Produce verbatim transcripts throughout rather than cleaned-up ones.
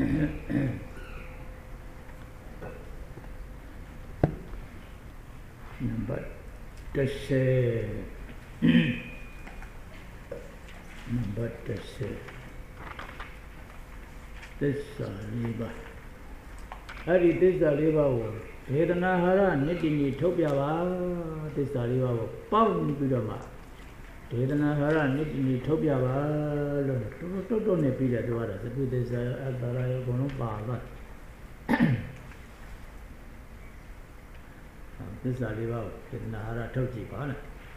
number ten number ten Thissa Liba Hari Thissa Liba Vedana Hara Nitini Topia Thissa Liba Pound Pidama Vedana Hara Nitini Topia Toto Nepida Dwara the good is Adara Gono Baba Thissa Liba Vedana Hara Toki Pana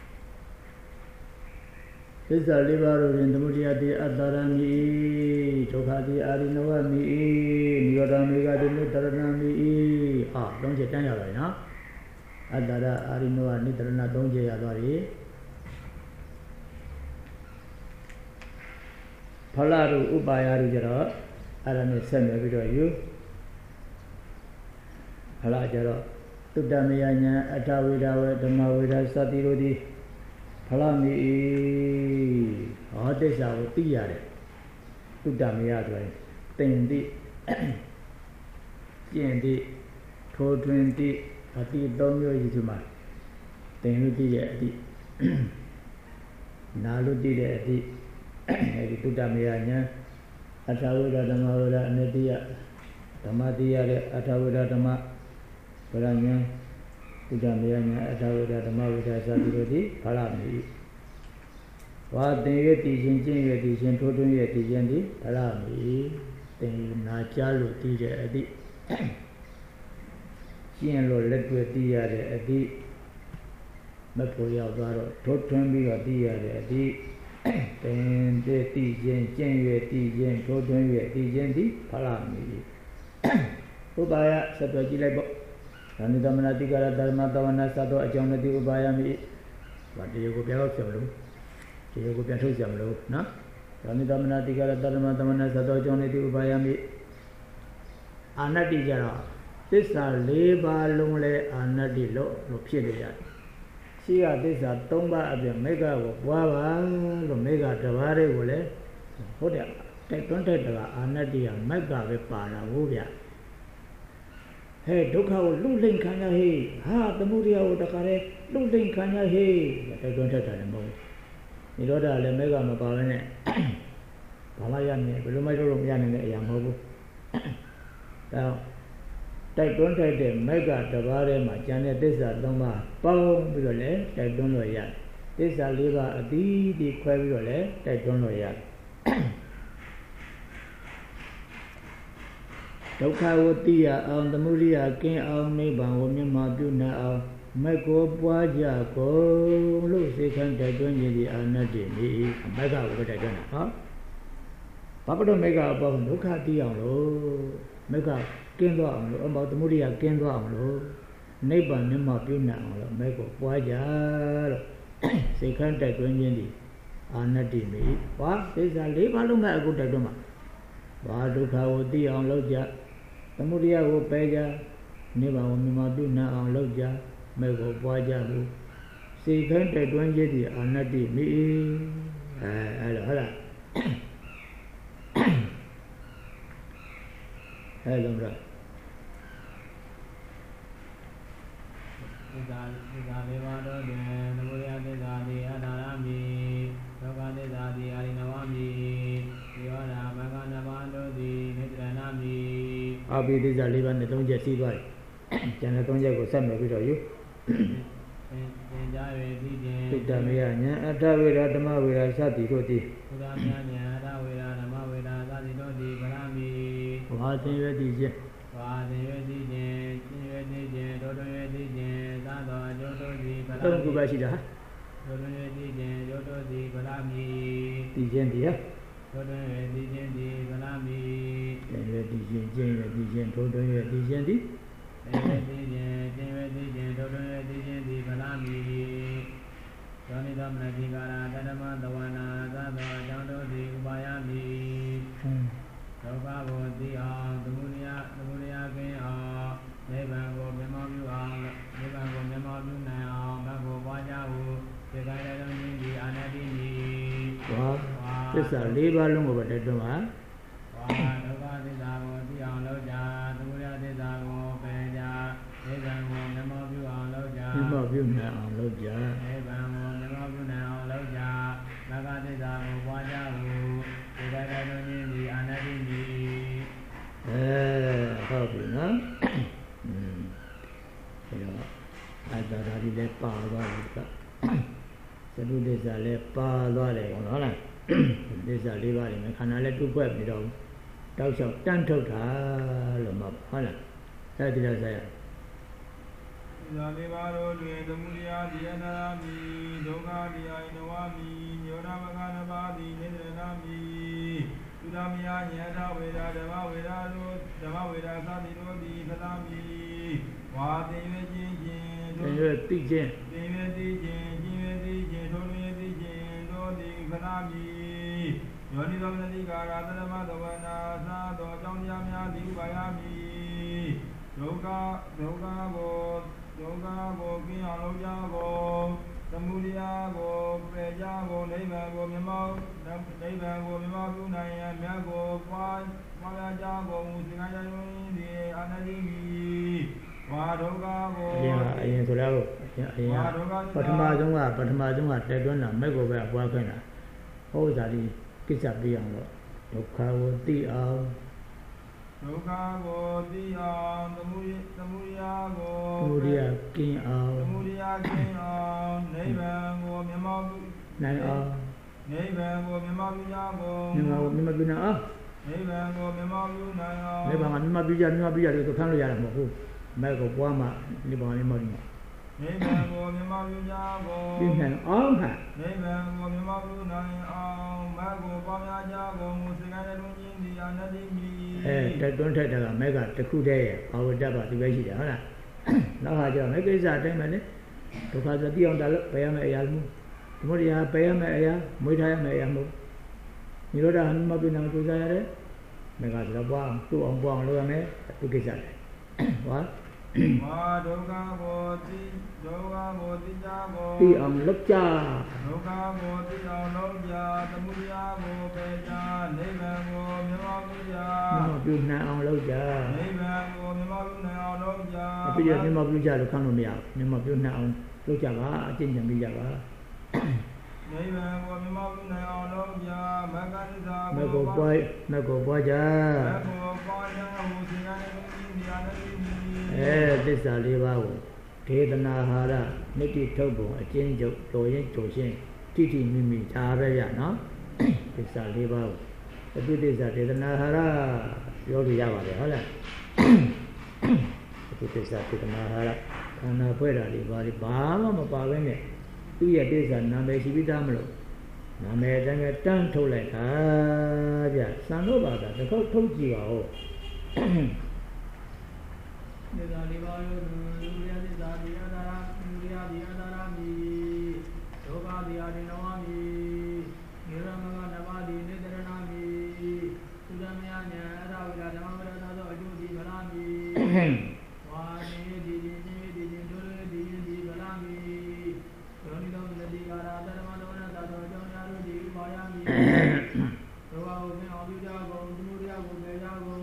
Thissa Liba in the Muriati Adarami Tokadi Arinawami Yoramega de Nitaranami Ah, don't you tell me, huh? Adara Arinoa Nitarana don't you adore Palaru Ubayaru Jara Arame Sam video you Halajara Tudamiana Atawida Damawida Satirudi Palami Odessa Tiare Tudamia Tendi Yendi Two twenty Ati Domio Yizuma Tenuti Adi Naluti Adi Tudamiana Atawida Damawida Nedia Damadia Atawida Dama Paranya Tudamiana Atawida Damawida Satirudi Palami What they teaching, teaching, totally teaching the Palami, then Nachalu teacher at the Chianlo let with the at the Mapoya Baro, totally at the at the then the teaching, January teaching, totally teaching the Palami. Ubaya Satojilabo, Ranidamanatika Dharma Davana Sato, a Jonathan Ubayami. What do you go out of? You go to Jamlo, no? Ranidamana Tigara Dharma Damana Sato Jonathan Ubayami Anadijara. This are labor lonely Anadilo, Lopidia. See, this are Tomba of the Mega of Wava, Lomega Tavare Wole, Hotel, take contact Anadia, Mega Vipana, Wuvia. Hey, look how looting Kanya he, ha, the Muria of the Kare, looting Kanya he, but I don't have them. Niroda le mega mapavane Pamayami, Lumaro Yan Yamobu. Now, take don't take the mega Tavare, Machane, this are Doma, Pong Violet, take don't know yet. This are Liva, a D, the Quaviolet, take don't know yet. Tokawotia on the Muria, King of Niban, woman, Mabuna. Mako Puajaco, Lucy can take on the Anadi, Mega with a gun, huh? Papa don't make up of Lucati on low, make up Kindle about the Muria Kindle on low, neighbor Nimapuna, Mako Puaja, they can't take on the Anadi. What is a live alone? I go to Doma. Waduka would be on Loja, the Muria will pay ya, never Nimapuna on Loja. Mego Puajabu. See, can't take one jetty or not me. Hello, hello, right. I'll be this a live and the don't just see why. Can I don't go some of you? Tudamia, Atavira, Damavira, Sati, Roti. What in your D J? Don't go by Shida. D J, dear. D J, D J, Toto, D J. This is a labor long over the Doma. ကြနိဗ္ဗာန်ကိုမြတ်မောပြုနိုင်အောင်လုပ်ကြမဂ္ဂသစ္စာကိုပွားကြဖို့ဒီတိုင်းတိုင်းလုံးချင်းဒီအာနတိမိအဲဟုတ်ပြီနော်อืมအဲတော့အတ္တဓာတ်ဒီလည်းပါသွားတယ်ကသတုသစ္စာလည်းပါသွားတယ်ဟုတ်လားသစ္စာ၄ပါးနေခန္ဓာလည်းတူဖွဲ့ပြီးတော့တောက်လျှောက်တန်းထုတ်တာလို့မှဟုတ်လားအဲဒီတော့ဆက်ရဇာလေးပါးတို့တွင်သမုဒယဒီယနာမိဒုက္ခဒီယနဝမိညောနာမကနပါတိနေတနာမိသုဒမယညတဝေဒဓမ္မဝေဒတို့ဓမ္မဝေဒသတိတို့သည်ဖလာမိဝါတင်ရွခြင်းခြင်းတင်ရွတိခြင်းတင်ရွတိခြင်းခြင်းရွတိခြင်းထိုတွင်တိခြင်းတို့သည်ဖလာမိယောနိသောမနတိကာရသရမသဝနာသာသောအကြောင်းတရားများသည်ဥပါယမိဒုက္ခဒုက္ခကိုဒုက္ခကိုကင်းအောင်လုပ်ကြကုန်သမုဒယကိုပယ်ကြကုန်နိဗ္ဗာန်ကိုမြတ်မောနိဗ္ဗာန်ကိုမြတ်မောပြုနိုင်ရန်မြတ်ကိုပွားပွားကြကုန်သင်္ခါရယုံဒီအာနတိမိဝါဒုက္ခကိုအရင်အရင်ဆိုတော့အရင်ပထမဆုံးကပထမဆုံးကတက်တွန်းတာမဲ့ကိုပဲပွားခွင့်တာဟောစာဒီကိစ္စပြအောင်တော့ဒုက္ခကိုသိအောင်ဒုက္ခကိုသိအောင်သမုဒိသမုဒယကိုသမုဒယကင်းအောင်သမုဒယကင်းအောင်နိဗ္ဗာန်ကိုမြတ်မောပြုနိုင်အောင်နိဗ္ဗာန်ကိုမြတ်မောပြုကြကုန်နိဗ္ဗာန်ကိုမြတ်မောပြုနိုင်အောင်နိဗ္ဗာန်ကိုမြတ်မောပြုနိုင်အောင်နိဗ္ဗာန်ကမြတ်မောပြုကြမြတ်မောပြုကြလို့ဖမ်းလို့ရတယ်မဟုတ်ဘူးမဲ့ကိုပွားမှနိဗ္ဗာန်မြတ်မောပြုနိဗ္ဗာန်ကိုမြတ်မောပြုကြကုန်ပြည့်နိုင်အောင်ဟာနိဗ္ဗာန်ကိုမြတ်မောပြုနိုင်အောင်မတ်ကိုပွားများကြကုန်စေကံတဲ့တွင်ချင်းဒီအာနတိမိအဲတက်တွန်းထက်တာကမဲ့ကတခုတည်းရဲ့ဘာဝတ္တပါဒီပဲရှိတယ်ဟုတ်လားနောက်ဟာကျတော့မဲ့ကိစ္စအတိုင်းပဲလေဒုက္ခဆိုတိအောင်တာလို့ပယ်ရမယ့်အရာမျိုးသမုဒိယပယ်ရမယ့်အရာမွေးထားရမယ့်အရာမျိုးနိရောဓဟမပြုနိုင်ကြိုးစားရတယ်မဲ့ကဆိုတော့ပွားအောင်သူ့အောင်ပွားအောင်လုပ်ရမယ်သူကိစ္စတယ်ဟောဝါဒုက္ခကိုတိဒုက္ခကိုတိကြကိုတိအောင်လုပ်ကြဒုက္ခကိုတိအောင်လုပ်ကြသမုဒယကိုပယ်ကြနိဗ္ဗာန်ကိုမြတ်မောပြုကြမြတ်မောပြုနိုင်အောင်လုပ်ကြနိဗ္ဗာန်ကိုမြတ်မောပြုနိုင်အောင်လုပ်ကြအပြည့်မြတ်မောပြုကြလို့ခံလို့မရဘူးမြတ်မောပြုနိုင်အောင်လုပ်ကြပါအကျင့်ကြံပြီးကြပါနိဗ္ဗာန်ကိုမြတ်မောပြုနိုင်အောင်လုပ်ကြမဂ္ဂသစ္စာကိုပွားမဂ္ဂကိုပွားကြမဂ္ဂကိုပွားကြဟူစေကံတဲ့ဒီအာနတိအဲသစ္စာလေးပါးကိုဒေသနာဟာရနိတိထုတ်ပုံအကျဉ်းချုပ်တော်ရင်ကြိုရှင်းတိတိမိမိဒါပဲရနော်သစ္စာလေးပါးကိုအတုသစ္စာဒေသနာဟာရပြောလို့ရပါတယ်ဟုတ်လားအတုသစ္စာဒေသနာဟာရခန္ဓာဖွဲ့တာလေးပါးလေးဘာမှမပါဘဲနဲ့သူ့ရဲ့သစ္စာနာမည်ရှိပြီးသားမလို့နာမည်အတိုင်းပဲတန်းထုတ်လိုက်တာဗျစံလို့ပါတာတစ်ခေါက်ထုတ်ကြည့်ပါဦးသစ္စာလေးပါးတို့လူရသစ္စာဒီအတာရလူရဒီအတာရမိဒုက္ခဒီအရိနဝမိနိရမဂနဘာဒီနေတရဏမိသုဒမယညာအရဝိဓမ္မဝရသောအကျိုးဒီဗလာမိဝါနေဒီဒီနေဒီဒီဒုရဒီဒီဗလာမိယောနိသောနတိကာရသရမတော်နာသောအကြောင်းများတို့ဒီဥပါယမိဒုက္ခကိုမြင်အောင်ပြုကြကုန်သမုဒယကိုပယ်ကြကုန်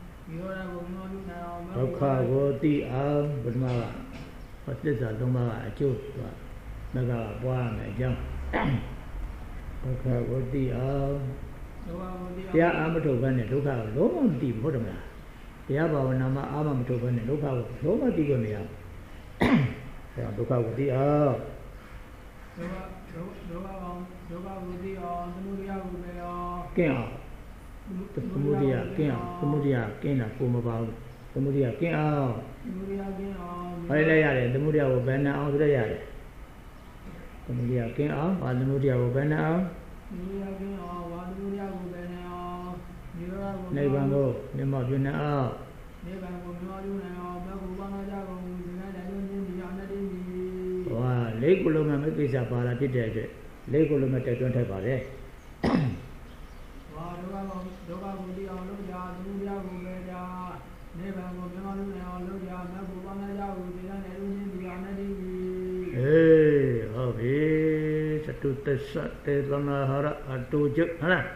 ဒုက္ခကိုသိအောင်ပထမကဟောသစ္စာသုံးပါးကအကျိုးကမကပွားမယ်အကြောင်းဒုက္ခကိုသိအောင်တရားအာမထုတ်ဘဲနဲ့ဒုက္ခကိုလုံးဝမသိဘူးဟုတ်တယ်မလားတရားဘာဝနာမှာအာမမထုတ်ဘဲနဲ့ဒုက္ခကိုလုံးဝသိခွင့်မရဘူးအဲဒုက္ခကိုသိအောင်ဒုက္ခဒုက္ခအောင်ဒုက္ခကိုသိအောင်သမုဒယကိုလည်းအောင်ကင်းအောင်သမုဒယကင်းအောင်သမုဒယကင်းတာကိုမပါဘူးသမုဒယကင်းအောင်သမုဒယကင်းအောင်ဘာလဲရတယ်သမုဒယကိုဘယ်နဲ့အောင်ဆိုရရတယ်သမုဒယကင်းအောင်ဘာသမုဒယကိုဘယ်နဲ့အောင်သမုဒယကင်းအောင်ဘာသမုဒယကိုဘယ်နဲ့အောင်နိဗ္ဗာန်ကိုမြတ်မောပြုနိုင်အောင်နိဗ္ဗာန်ကိုမြတ်မောပြုနိုင်အောင်ဘယ်ကိုဘာနာကြကုန်ဒီကနေ့တိုင်းချင်းဒီအနတ္တိမိဟောလေးခုလုံးကမဲ့ကိစ္စပါလာဖြစ်တဲ့အတွက်လေးခုလုံးမဲ့တက်တွန်းထိုက်ပါလေဝါဒုက္ခကိုဒုက္ခကိုသိအောင်လုပ်ကြသမုဒယကိုပဲကြနိဗ္ဗာန်ကိုမြတ်မောပြုနိုင်အောင်လုပ်ကြမတ်ကိုဘာနာကြကုန်ဒီကနေ့တိုင်းချင်းဒီအနတ္တိမိအေးဟုတ်ပြီသတုတ္တသတေသနာဟရအတုကျဟုတ်လား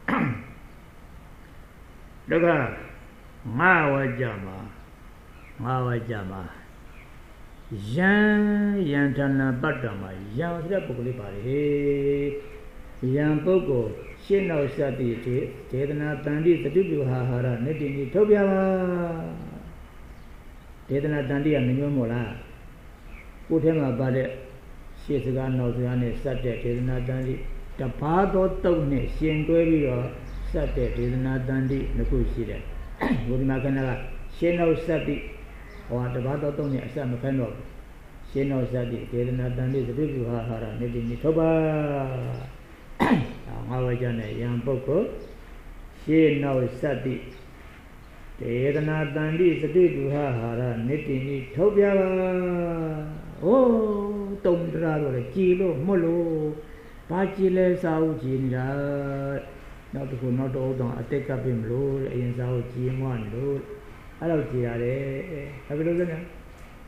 ဒုက္ခငါဝကြမှာငါဝကြမှာ Yan Yantana Batama, Yan Rapulipari, Yan Pogo, Shino Sati, Tedana Tandi, the Dubu Hahara, Netini Tobia, Tedana Tandi and Yomola, put him about it, Shizgan Nozane, Sate, Tedana Tandi, the Pado Tone, Shinguerio, Sate, Tedana Tandi, Nakushida, Woodmakana, Shino Sati. Or the Bado Tony, some kind of Shino Sadi, Tedana Dandi, the Bibu Hara, Nidini Toba, Hawajana, Yan Boko, Shino Sadi, Tedana Dandi, the Bibu Hara, Nidini Tobia, oh, Tom Drado, Kilo, Molo, Pachile, Saujinda, not who not old on a take up him low, in Sauji one low. Hello, dear. Have you looked at it?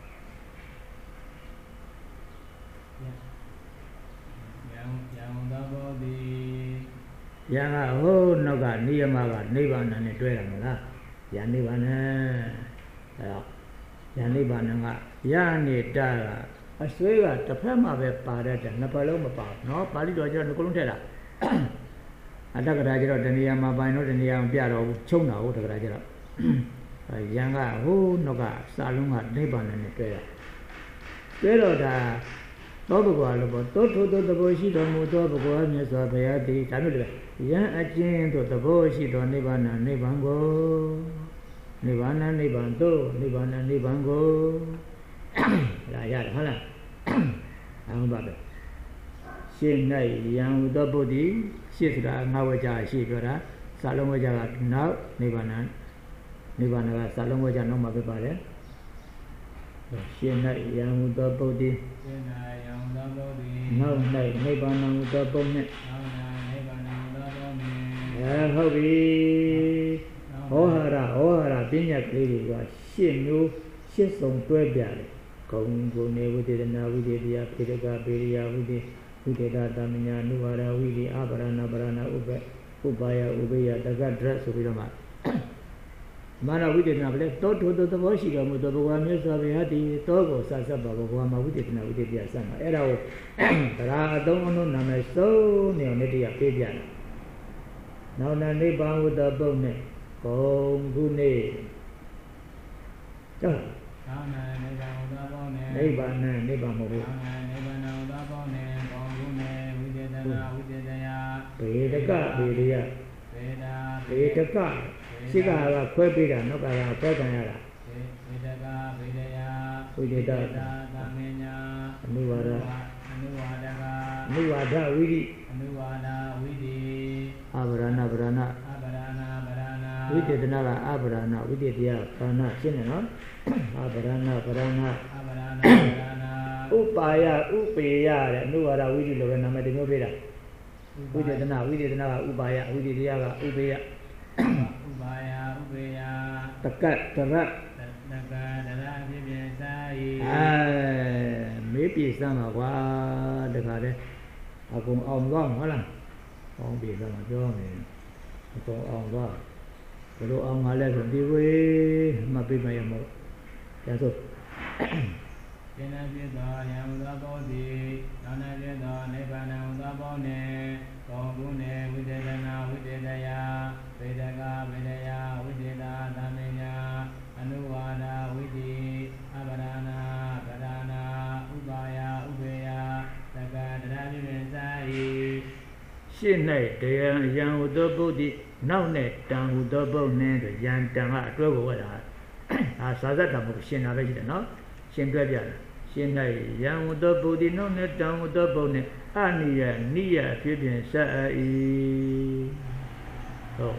Young, oh, no, God, near my God, Nivan and a twelve. Yanivana, Yanivana, Yani Dara. I swear, the Pama of a parrot and Napaloma part, no, Palidoja and Kuntera. I took a Rajah, the Niama by not in the young Piaro, Chona, out of Rajah. Yanga, who Noga, Salunga, Niban and Prayer. Pero da Bobo, Toto, the Boshi, the Moto, the Boyas of Payati, Tamil. Yan Achin to the Boshi, the Nibana, Nibango, Nibana, Nibanto, Nibana, Nibango. Rayad, Hala. I'm Baba. She nay, young the body, she's got Nawaja, she got Salomaja, now, Nibana. Nivana Salonga no Mabare. She night young the body. No night, Nibana the bonnet. Hobby Ohara, Ohara, Binya Lady was she knew she's on Twebia. Congo never did now we did the Apitaka, Beria, we did, we did that Damina, Nuvara, Willy, Abarana, Barana, Ube, Ubaya, Ubea, the God dress of Vilama. Mana we did not let to the Washington, the Boamis of Hati, Togo, Sasa, Baba, we did not, we did the summer. Error, but I don't know, Nama so near Nedia Pidiana. Now, Naniban with the bone, Kong Gune. Neighbor, neighbor, Pedaka, Pedia, Pedaka. Siga, Quebida, no Gala, Pedana. We did that. Nuada, Nuada, Widi, Abrana, Brana, we did another Abrana, we did the Brana, Sinna, Abrana, Brana, Upaya, Upaya, Nuada, we did the Namadimobida. We did another, we did another Ubaya, we did the other Ubaya. The cat, the rat. Maybe some of what the cat. I go on long, hold on. On be some of your name. I go on long. Go on my letter, the way my people are more. That's all. Kongune Vidana Vidaya Vedaka Vedaya Videda Damenya Anuwada Vidi Abadana Badana Ubaya Ubaya Tagadra Vizai Shinai Deyan Yang Udobudi Now Net Down Udobo Ned Yan Dama Drogo Sazata Shin Avida Shin Gravia Shinai Yang Udobudi No Net Down Udobo Net Ania, Nia, Pibian, Sai. Oh.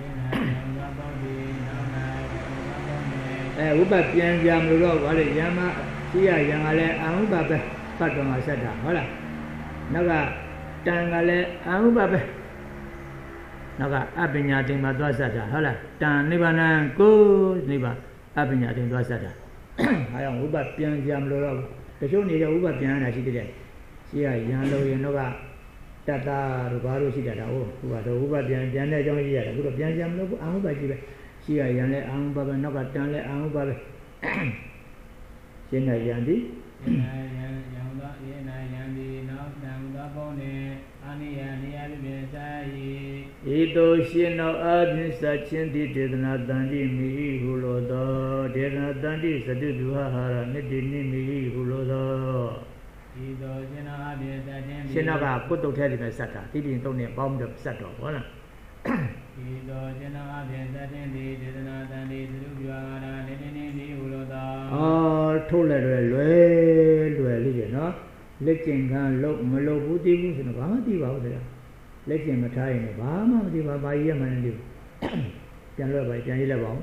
Eh, Uba Pian Jam Luro, Wale Yama, Tia Yangale, Amubabe, Patoma Sada, Hola. Naga, Tangale, Amubabe. Naga, Abinyating Madwasada, Hola. Tan Nibana, go, Niba, Abinyating Dwasada. I am Uba Pian Jam Luro. The show near Uba Pian, I see today. See, I young Loyanoga, Tata, Rubaru, Sidao, who are the Uba Pian, Jana, John Yara, who are Pian Jam Logo, Amuba. See, I young Ambaba, Noga, Tanle, Amuba. Trên này dàn đi. Trên này dàn đó trên này dàn đi nó dàn đó bao nè ani ani ani bên sai. Ito xin nó adin sa chen di dedna dandi mi hulo do dedna dandi sadu duha hara niti ni mi hulo do. Ito xin nó adin sa chen di. Xin nó cả cốt đầu theo thì phải sát cả, tí đi tông niệm bom được sát rồi quá là. Ito xin nó adin sa chen di dedna dandi sadu duha hara niti ni mi hulo do. À, thôi lại rồi rồi rồi lý gì nó, lấy tiền khăn lộc mà lộc bút đi bút thì nó bám đi vào đấy. Lấy tiền mà thay nó bám đi vào bài gì mà nó đi. Chẳng lẽ bài chẳng gì là bóng.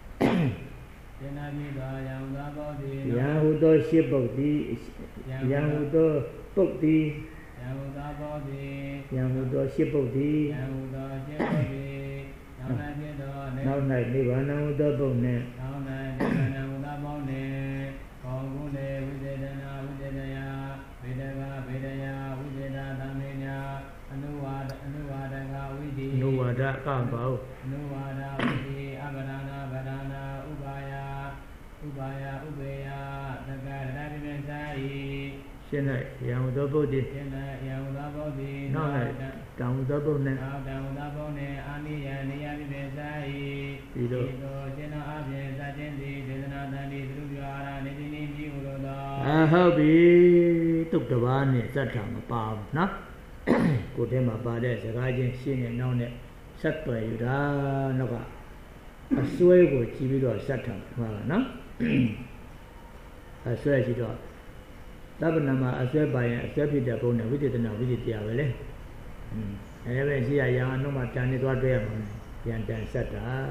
Yang hữu đó xếp bốc đi, yang hữu đó bốc đi, yang hữu đó xếp bốc đi. Nào này đi vào nào hữu đó bốc nè. Nuwada ka bảo. Nuwada ubi abadana badana ubaya ubaya ubeya daga daga sai. Trên này yang đó bốc đi. Trên này yang đó bốc đi. Nào này đằng đó bốc nè. Nào đằng đó bốc nè ani ya ni ya bi sai. Đi đâu? Trên nó áp trên sa trên đi trên nó đang đi từ từ ara ni ni ni ulo đó. À hậu bị tục đồ bán này rất là mà bao nó. Cụ thể mà ba đây sẽ cái gì xin này nào này sát tuổi rồi đó nó cả à xuôi của chỉ biết rồi sát thằng mà nó à xuôi chỉ đó ta bên nào mà à xuôi bài à xuôi bị đập bông này biết thế nào biết thế nào vậy đấy anh em chỉ là yang nó mà chăn đi toa đuôi mà yang chăn sát đó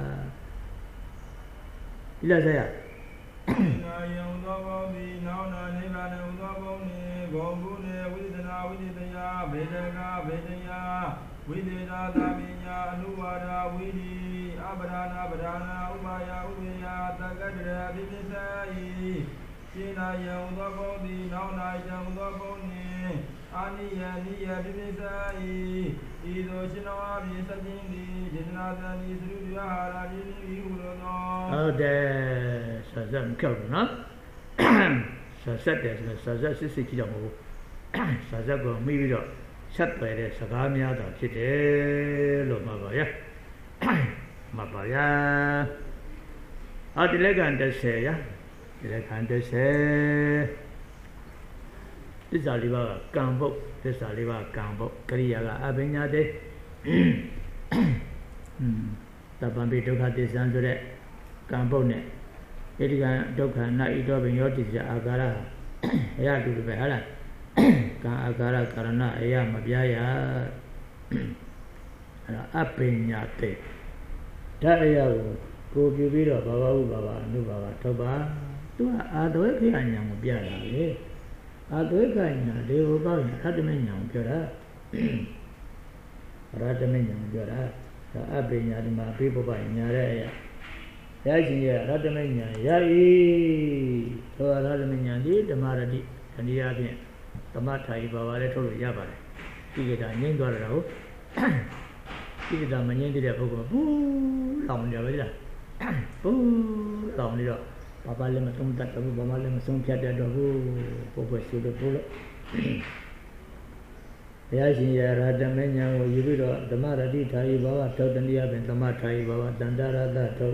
đi là sao ạ? Yang đó bao đi nào nào này là nào đó bao này bao bu này biết thế nào biết thế nào biết thế nào biết thế nào Videna Daminya Anuvada Vidi Abadana Badana Ubaya Ubaya Tagadra Vidisai Sina Yamudabodi Nauna Yamudaboni Aniya Niya Vidisai Ido Shinawabi Sajindi Jinadani Srudhyahara Jini Ulono. Ở đây sở dân cầu nó sở rất để sở rất sự sự chỉ đạo ngủ sở rất có mấy video sát về để sở cá mía đó chỉ để lo mà bảo ya mà bảo ya ở đây lấy cái để xe ya lấy cái để xe this là đi vào cam bộ this là đi vào cam bộ cái gì là ở bên nhà đấy tập bản bị đâu khác thì sao rồi đấy cam bộ này cái cái đâu khác này đâu bên nhau thì sẽ agara ya đủ về hả Ka agara karana aya mabhyaya apinyate da aya koပြုပြီးတော့ဘာဝဥပါပါအနုပါပါထောက်ပါသူကအာသွေခိညာကိုပြတာလေအာသွေခိညာဒီဟောပေါ့ညာအတ္တမညာကိုပြောတာရတ္တမညာကိုပြောတာဒါအပိညာဒီမှာအပိပပညာတဲ့အရာရရှင်ရဲ့ရတ္တမညာရဤသောရတ္တမညာဒီဓမ္မရတိတဏှာဖြင့်သမထာယီဘာဝလည်းထုတ်လို့ရပါတယ်ဒီကတာငြိမ့်သွားတာဟုတ်ဒီကတာမငြိမ့်တဲ့ပုဂ္ဂိုလ်ဘူးလောင်နေပါလားဘူးလောင်နေတော့ဘာပါလည်းမသုံးတတ်ဘူးဘာမှလည်းမဆုံးဖြတ်တတ်တော့ဘူးပုဂ္ဂိုလ်ရှိလို့ဘူးလို့ဘုရားရှင်ရရတမဉ္ဇဉ်ကိုယူပြီးတော့ဓမ္မရတိထာယီဘာဝထုတ်တဏှာဖြင့်သမထာယီဘာဝတန္တရတထုတ်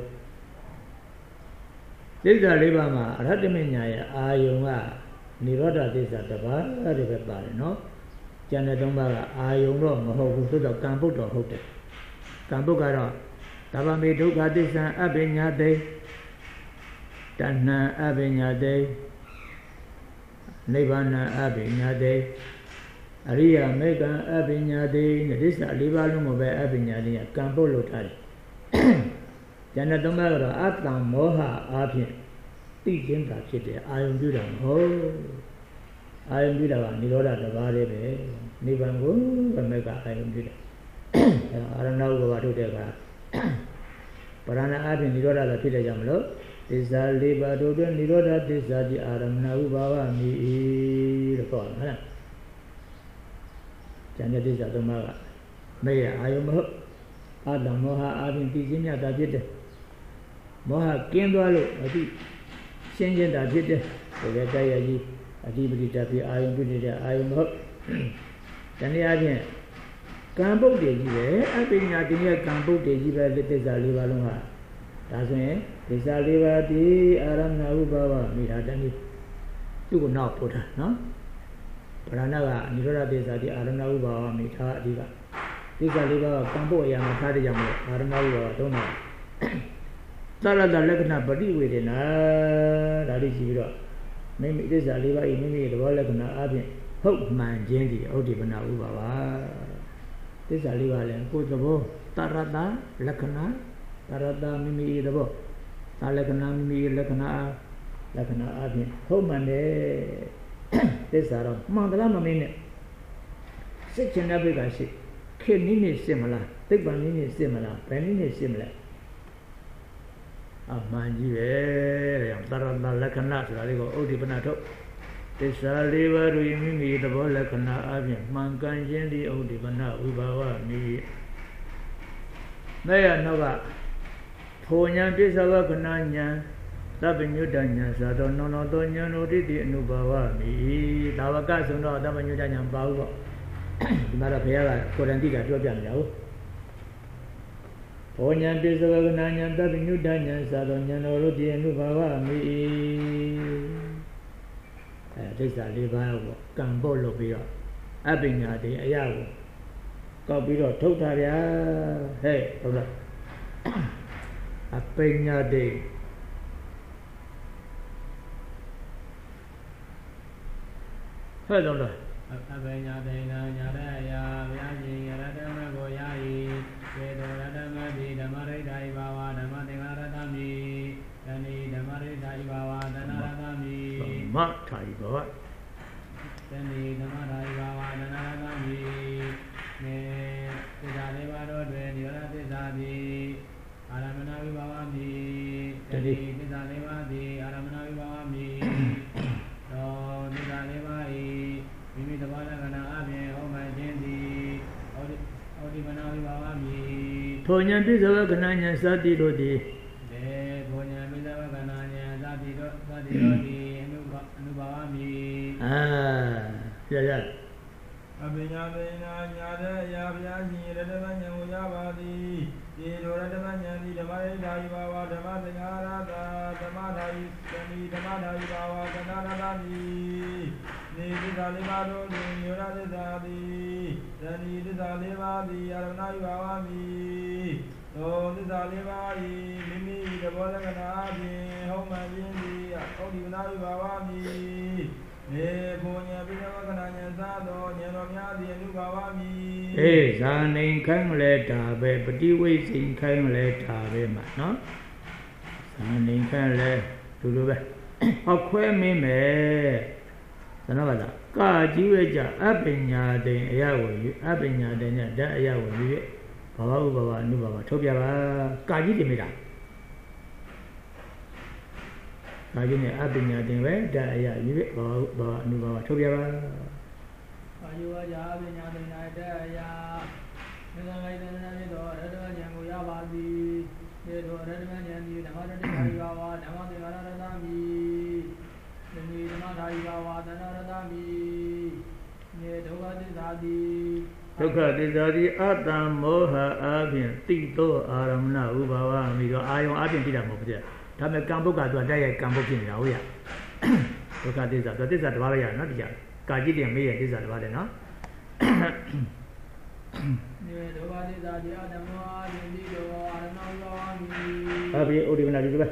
သစ္စာလေးပါးမှာအရဟတမဉ္ဇဉ်ရဲ့အာယုံကနိရောဓသစ္စာတစ်ပါးအဲ့ဒီပဲပါတယ်နော်ကျန်တဲ့သုံးပါးကအာယုံတော့မဟုတ်ဘူးသို့တော့ကံပုတ်တော့ဟုတ်တယ်ကံပုတ်ကတော့သဗ္ဗမေဒုက္ခသစ္စာအပညာတိတဏ္ဏအပညာတိနိဗ္ဗာန်အပညာတိအရိယာမေကံအပညာတိသစ္စာလေးပါးလုံးကိုပဲအပညာတိကကံပုတ်လို့ထားတယ်ကျန်တဲ့သုံးပါးကတော့အတ္တမောဟအားဖြင့်သိခြင်းသာဖြစ်တယ်အာယုံပြုတာမဟုတ်အာယုံပြုတာကနိရောဓတစ်ပါးလေးပဲနိဗ္ဗာန်ကိုဘယ်မဲ့ကအာယုံပြုတယ်အဲအာရဏဥပ္ပါထုတ်တဲ့အခါပရဏအပြင်နိရောဓသာဖြစ်တယ်ကြောင့်မလို့သစ္စာလေးပါးတို့တွင်နိရောဓသစ္စာကြီးအာရဏဥပ္ပါဝမိလို့ပြောတယ်ဟုတ်လားကျန်တဲ့သစ္စာသုံးပါးကမဲ့ရအာယုံမဟုတ်အတ္တမောဟအပြင်သိခြင်းမြတ်သာဖြစ်တယ်မောဟကင်းသွားလို့အတိရှင်းရှင်းတာဖြစ်တယ်ဒီလေတိုက်ရကြီးအဓိပတိတဖြစ်အာယုံပြုနေတဲ့အာယုံမဟုတ်တနည်းအားဖြင့်ကံပုတ်တွေကြီးပဲအပညာတင်ရဲ့ကံပုတ်တွေကြီးပဲသစ္စာလေးပါးလုံးဟာဒါဆိုရင်သစ္စာလေးပါးဒီအာရမဏဥပါဝမိတာတနည်းသူ့ကိုနောက်ပို့တာနော်ဗရဏကနိရောဓသစ္စာဒီအာရမဏဥပါဝမိတာအဓိကသစ္စာလေးပါးကံပုတ်အရာမှာထားတဲ့ကြောင့်မို့အာရမဏဥပါဝသုံးတာသရတလက္ခဏပရိဝေဒနာဒါလေးရှိပြီးတော့မိမိသစ္စာလေးပါးဤမိမိရဲ့သဘောလက္ခဏာအပြင်ဟုတ်မှန်ခြင်းဒီဥဒိပနာဥပါဝသစ္စာလေးပါးလည်းကိုယ်သဘောတရတလက္ခဏာတရတမိမိရဲ့သဘောသာလက္ခဏာမိမိရဲ့လက္ခဏာလက္ခဏာအပြင်ဟုတ်မှန်တယ်သစ္စာတော့မှန်တယ်မမင်းနဲ့စိတ်ချင်တဲ့ဘက်ကရှိခေနည်းနည်းစစ်မလားသိပ္ပံနည်းနည်းစစ်မလားဘယ်နည်းနည်းစစ်မလဲအမှန်ကြီးပဲတဲ့တရတလက္ခဏာဆိုတာလေးကိုဥဒိပနာထုတ်သစ္စာလေးပါးတို့မိမိသဘောလက္ခဏာအပြင်မှန်ကန်ခြင်းဒီဥဒိပနာဥပါဝမိမဲ့ရနောက်ကဖောညာပစ္စဝကနာညာသဗ္ဗညုတညာသာသောနောနောသောညာတို့တိတိအနုဘာဝမိဒါဝကဆိုတော့သဗ္ဗညုတညာပါဘူးပေါ့ဒီမှာတော့ဘုရားကကိုရံတိကပြောပြနေတာဟုတ်ဘောညာပစ္စဝကနာညာသဗ္ဗညုတညာသာသောညာတို့တိအနုဘာဝမိအဲဒိဋ္ဌာလေးပါးပေါ့ကံပုတ်လုပ်ပြီးတော့အပညာတွေအရာကိုကောက်ပြီးတော့ထုတ်တာဗျာဟဲ့ဟုတ်လားအပညာတွေဟဲ့တော့လားအပညာတွေနာညာတဲ့အရာဘုရားရှင်ရတ္တမကိုယာယီသေတောရတ္တမတိဓမ္မရိဋ္ဌာဘဝဓမ္မသင်္ဃရတမိတဏိဓမ္မရိဋ္ဌာဘဝတဏရတမိမထာယဘဝတဏိဓမ္မထာဘဝတဏရတမိနေသစ္စာလေးပါးတို့တွင်နိရောဓသစ္စာသည်အာရမဏဝိဘာဝမိတတိသစ္စာလေးပါးသည်အာရမဏဝိဘာဝမိသောသစ္စာလေးပါး၏မိမိသဘောလက္ခဏာအပြင်ဟောမှခြင်းသည်ဩဒီမနာဝိဘာဝမိထိုဉာဏ်ပိဿဝကနာဉာဏ်စသည်တို့သည်ဒေထိုဉာဏ်ပိဿဝကနာဉာဏ်စသည်တို့စသည်တို့သည်အနုအနုဘာဝမိအာရရအပညာပင်နာညာတဲ့အရာဘုရားရှင်ရတ္တမဉာဏ်ကိုရပါသည်ဒီလိုရတ္တမဉာဏ်သည်ဓမ္မရိဋ္ဌာယဘာဝဓမ္မသင်္ဃာရတာဓမ္မထာယသတိဓမ္မထာယဘာဝကဏရတမိနေသစ္စာလေးပါးတို့တွင်နိရောဓသစ္စာသည်တဏှိသစ္စာလေးပါးသည်အာရမဏယဘာဝမိသောသစ္စာလေးပါး၏မိမိသဘောလက္ခဏာဖြင့်ဟုတ်မှန်ခြင်းသည်ဩဒီမနာယဘာဝမိေဘုံညာပိဋကနာညာသာတော်ဉာဏ်တော်များသည်အနုဘာဝမိအေးဇာနေခိုင်းလဲတာပဲပฏิဝိစိန်ခိုင်းလဲတာပဲမှာနော်ဇာနေခိုင်းလဲလူလိုပဲဟောခွဲမင်းမယ်သနဘာသာကာကြီးဝဲကြအပညာတိန်အရာကိုယူအပညာတိန်နဲ့ဓာတ်အရာကိုယူရဲ့ဘာဝဥပဘာအနုဘာဘာထုတ်ပြပါကာကြီးတင်မိတာဒါကြီးနဲ့အပညာတင်ပဲဓာတ်အရာယူရဲ့ဘာဝဘာအနုဘာဘာထုတ်ပြပါအာယဝကြာအပညာတင်၌ဓာတ်အရာမေတ္တာဝိတ္တနာမြေတော်ရတ္တဉာဏ်ကိုရပါသည်ေတော်ရတ္တဉာဏ်သည်ဓမ္မတတိယဘာဝဓမ္မသင်္ဃာရတမိသတိဓမ္မထာယဘာဝတဏရတမိနေဒုက္ခသစ္စာတိဒုက္ခသစ္စာတိအတ္တမောဟအပြင်တိသောအာရမဏဥပါဝမိတော့အာယုံအပြင်တိတာမဟုတ်ဘူးတဲ့ဒါပေမဲ့ကံပုဂ္ဂကသူကတိုက်ရိုက်ကံပုဂ္ဂဖြစ်နေတာဟုတ်ရဒုက္ခသစ္စာသူသစ္စာတစ်ပါးပဲရနော်တရားကာကြည့်တယ်မေးရသစ္စာတစ်ပါးတယ်နော်နေဒုက္ခသစ္စာတိအတ္တမောဟအပြင်တိသောအာရမဏဥပါဝမိဟုတ်ပြီဥဒိမနာဒီလိုပဲ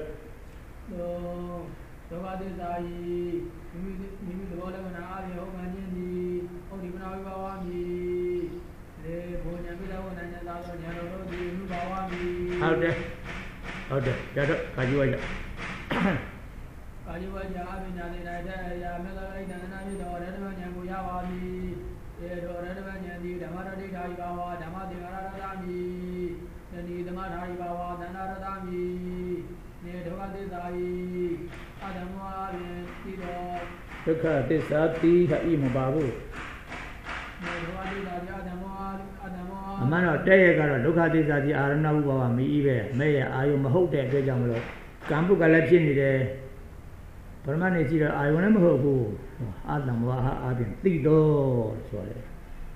ဒုက္ခသစ္စာဤမိမိမိမိသဘောလက္ခဏာအပြင်ဟုတ်မှန်ခြင်းသည်ဩဒီမနာဝိဘာဝမိလေဘုံညာပိဿဝနာညာသာသောဉာဏ်တော်တို့သည်အနုဘာဝမိဟုတ်တယ်ဟုတ်တယ်ဒါတော့ကာကြီးဝါကြကာကြီးဝါကြအပညာနဲ့နိုင်တဲ့အရာမေတ္တာရိဋ္ဌာနာမြေတော်ရတ္တမဉာဏ်ကိုရပါသည်ေတော်ရတ္တမဉာဏ်သည်ဓမ္မတတိထာယဘာဝဓမ္မသင်္ဃာရတမိတဏိဓမ္မထာယဘာဝသန္တာရတမိနေဒုက္ခသစ္စာဤအတ္တမောဟဖြင့်ပြီးတော့ဒုက္ခသစ္စာတိဟဤမပါဘူးနေဒုက္ခသစ္စာတိအတ္တမောဟအတ္တမောဟအမှန်တော့တဲ့ရကတော့ဒုက္ခသစ္စာတိအာရဏဥပါဝမိဤပဲမဲ့ရအာယုမဟုတ်တဲ့အတွက်ကြောင့်မလို့ကံပုဂ္ဂလည်းဖြစ်နေတယ်ပရမတ်နေကြည့်တော့အာယုံလည်းမဟုတ်ဘူးအာတံမောဟအပြင်သိတော့ဆိုရတယ်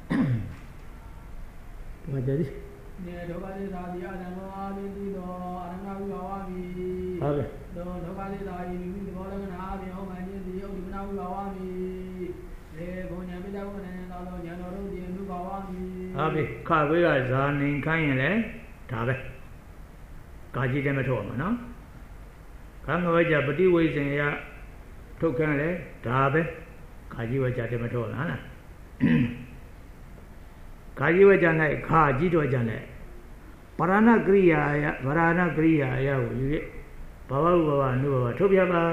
ဘာကြည့်နေဒုက္ခသစ္စာဒီအာတံမောဟအပြင်သိတော့အရဏဝိဘာဝမိဟုတ်ကဲ့ဒုဒုက္ခသစ္စာဤမိမိသဘောလက္ခဏာအပြင်ဟောမှခြင်းဒီဥဒ္ဒမနာဝိဘာဝမိလေဘုံညာပိတဝနံသောသောဉာဏ်တော်တို့ဒီအနုဘာဝမိဟုတ်ပြီခဝေးကဇာနေခိုင်းရင်လည်းဒါပဲကာကြီးတည်းမထုတ်အောင်နော်ခမဝေကြပฏิဝိဇ္ဇင်ရထုတ်ခန်းလေဒါပဲကာကြီးဝေကြတည်းမထုတ်လားလားကာကြီးဝေကြ၌ခါကြီးတော့ကြနဲ့ပရဏကရိယာယဗရဏကရိယာယကိုယူရဘဝဘဝနုဘဝထုတ်ပြပါ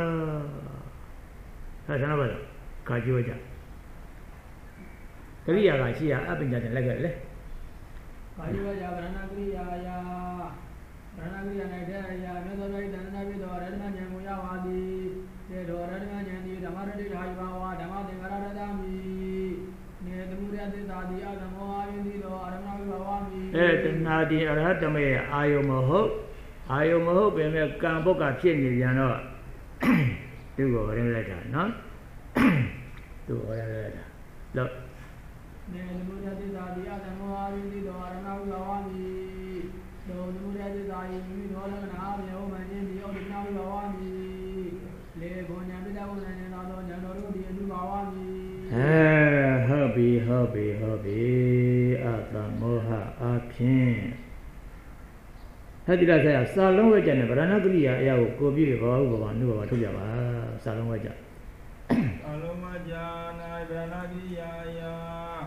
အဲဒါတော့ကာကြီးဝေကြကရိယာကရှိရအပညာနဲ့လက်ခဲ့လေကာကြီးဝေကြဗရဏကရိယာယဗရဏကရိယာ၌တဲ့အရာမြတ်စွာဘုရားတန်ခါပြတော်ရတနာဉာဏ်ကိုရပါသည်တေတော်ရတနာဉာဏ်သည်ဓမ္မရတိဓာယဘာဝဓမ္မသင်္ကာရတမိနေသမုဒယသစ္စာတိအတမောအာယုန်သည်တော်အရမဏဝိဘာဝမိအဲတဏှာတိအရဟတမေအာယုမဟုတ်အာယုမဟုတ်ပင်မဲ့ကံဘုတ်ကဖြစ်နေပြန်တော့သူ့ကိုရင်းလိုက်တာနော်သူ့ကိုရင်းလိုက်တာလို့နေသမုဒယသစ္စာတိအတမောအာယုန်သည်တော်အရမဏဝိဘာဝမိသောသမုဒယသစ္စာဤမိမိတော်လက္ခဏာအပြင်ဟောမှခြင်းဒီဥဒ္ဒနာဝိဘာဝမိလေဘုံညာပိတဝနံသောသောဉာဏ်တော်တို့ဒီအနုဘာဝမိအဲဟုတ်ပြီဟုတ်ပြီဟုတ်ပြီအတမောဟအဖြင့်ဟဲ့ဒီလားဆရာစာလုံးဝဲကြတယ်ဗရဏကရိယာအရာကိုကိုပြည့်ဘောဘောဘာနုဘောထုတ်ပြပါစာလုံးဝဲကြအလုံးမကြာ၌ဗရဏကရိယာအရာ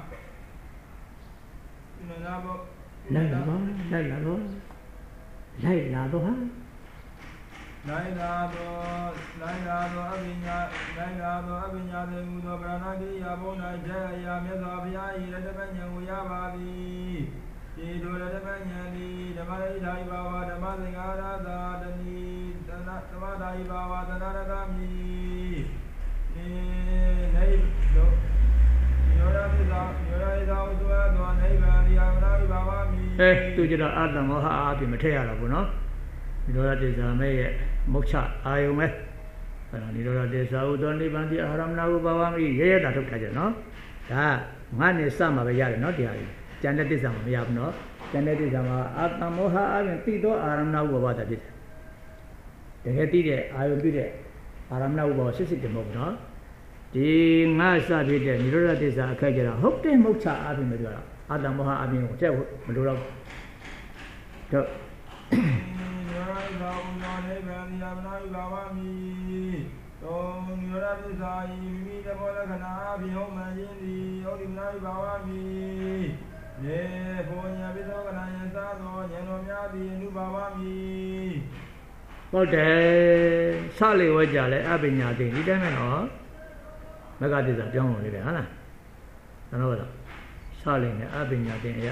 နနာဘောလိုက်လာတော့လိုက်လာတော့လိုက်လာတော့ဟာလိုက်လာတော့လိုက်လာတော့အပညာလိုက်လာတော့အပညာသေမှုသောဗရဏကရိယာဘုံ၌ကျဲအရာမြတ်စွာဘုရား၏ရတပဉ္ဉံကိုရပါသည်ဒီတို့ရတပဉ္ဉံသည်ဓမ္မရိဓာယဘာဝဓမ္မသင်္ဃာရသာတဏိသနဓမ္မဓာယဘာဝသနရတမိနေနေတို့ယောရပိသာယောရဣသာဥသောသောနိဗ္ဗာန်ရိယမနာဝိဘာဝမိအဲသူကြတော့အတ္တမောဟအပြင်မထည့်ရတော့ဘူးနော်ဒီလိုရတဲ့ဇာမဲရဲ့မုတ်ချအာယုံပဲအဲ့ဒါဒီလိုရတဲ့ဇာဥသောနိဗ္ဗာန်ဒီအာရမနာဝိဘာဝမိရဲရဲတာထုတ်ထားကြနော်ဒါငါနဲ့စမှာပဲရတယ်နော်တရားကြီးကျန်တဲ့တစ္ဆာမှာမရဘူးနော်ကျန်တဲ့တစ္ဆာမှာအတ္တမောဟအပြင်သိသောအာရမနာဝိဘာဝတာဖြစ်တယ်တကယ်သိတဲ့အာယုံပြတဲ့အာရမနာဝိဘာဝစစ်စစ်တမဟုတ်နော်ဒီငါစဖြစ်တဲ့နိရောဓသစ္စာအခက်ကြတာဟုတ်တယ်မုတ်ချအပြင်မပြောတာအတ္တမောဟအပြင်ကိုကျက်မလို့တော့တော့ယောရဣသာဥသောနိဗ္ဗာန်ရိယမနာဝိဘာဝမိသောနိရောဓသစ္စာဤမိမိသဘောလက္ခဏာအပြင်ဟောမှန်ခြင်းသည်ဩဒီမနာဝိဘာဝမိနေဘုံညာပိသောကရယံသာသောဉာဏ်တော်များသည်အနုဘာဝမိဟုတ်တယ်စလေဝဲကြလဲအပညာသိဒီတိုင်းပဲနော်မဂ္ဂသစ္စာပြောင်းလို့နေတယ်ဟုတ်လားကျွန်တော်ကတော့စလေနဲ့အပညာသိအရာ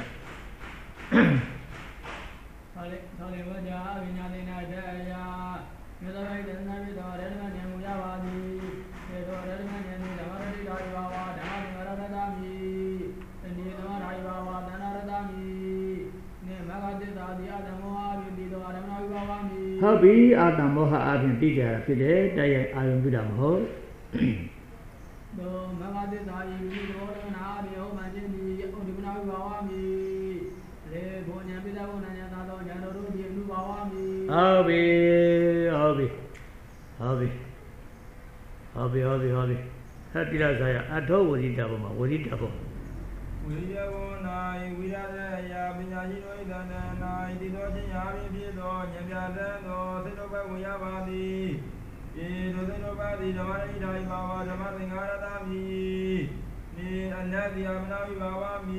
ဟာလေသောလေဝကြအပညာသိနာတဲ့အရာမြတ်စွာဘုရားတန်ခါပြတော်ရတနာဉာဏ်ကိုရပါသည်သေတော်ရတနာဉာဏ်သည်ဓမ္မရတိဓာယဘာဝဓမ္မသင်္ကာရတ္တမိတဏိဓမ္မဓာယဘာဝသန္တာရတ္တမိနေမဂ္ဂသစ္စာတိအတ္တမောဟအပြင်ဒီတော်အရမဏဝိဘာဝမိဟုတ်ပြီအတ္တမောဟအပြင်သိကြတာဖြစ်တယ်တိုက်ရိုက်အာယုံပြုတာမဟုတ်သောမဂ္ဂသစ္စာဤမိသောရဏာအပြင်ဟောမှခြင်းသည်ဥဒ္ဒမနာဝိဘာဝမိလေဘုံညာပိတဝနံသာသောဉာဏ်တော်တို့ဒီအနုဘာဝမိဟုတ်ပြီဟုတ်ပြီဟုတ်ပြီဟုတ်ပြီဟုတ်ပြီဟုတ်ပြီသတိရဇာယအထောဝိဒိတဘောမှာဝိဒိတဘောဝိရိယဘော၌ဝိရတဲ့အရာပညာရှိတို့၏တဏ္ဍာ၌တည်သောခြင်းရာဖြင့်ဖြစ်သောဉာဏ်ပြတ်သောစိတ်တော်ဘက်ကိုရပါသည်ဤသို့စိတ်တော်ဘက်သည်ဓမ္မရိဓာယဘာဝဓမ္မသင်္ဃာရတမိနေအနတ္တိယမနာဝိဘာဝမိ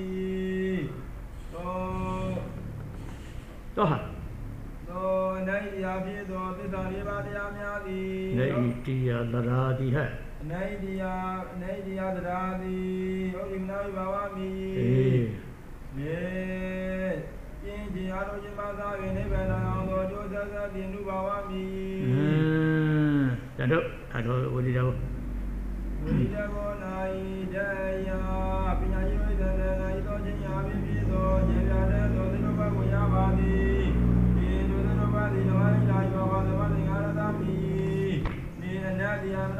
သောတော့ဟာသောနေရာဖြစ်သောသစ္စာလေးပါးတရားများသည်နေတိယသရာတိဟဲ့နေတိယနေတိယသရာတိဩဒီမနာဝိဘာဝမိနေပြင်းခြင်းအားလုံးခြင်းပါသာ၍နိဗ္ဗာန်အောင်သောကျိုးဆက်ဆက်တင်လူဘာဝမိအင်းတတို့အတော်ဝိရိယဘောဝိရိယဘော၌တရားပညာရှိတို့၏တဏ္ဍာ၌သောခြင်းရာဖြင့်ဖြစ်သောဉာဏ်ပြတဲ့သောသစ္စာဘက်ကိုရပါသည်ဒီဒုသစ္စာဘက်သည်ဓမ္မရိဓာယဘာဝဓမ္မသင်္ဃာရတမိနေအနတ္တိယမ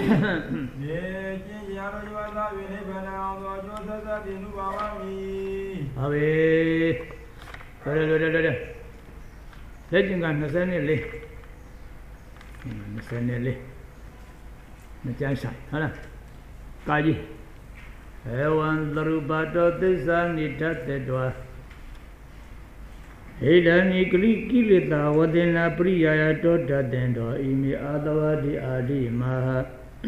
ye chin ya ro yo sa yu ni ba na ang so jo sa sa tin nu ba wa mi ha be re re re reလက်ကျင်က၂၄၂၄မကျန်းဆိုင်ဟုတ်လားကာကြီးဧဝံသရုပတောသစ္စာနိထတ္တဝါဟိဒာနိကလိကိလေသာဝဒေနာပရိယာယတောတတ္တင်တောဣမိအာတဝတိအာတိမဟာ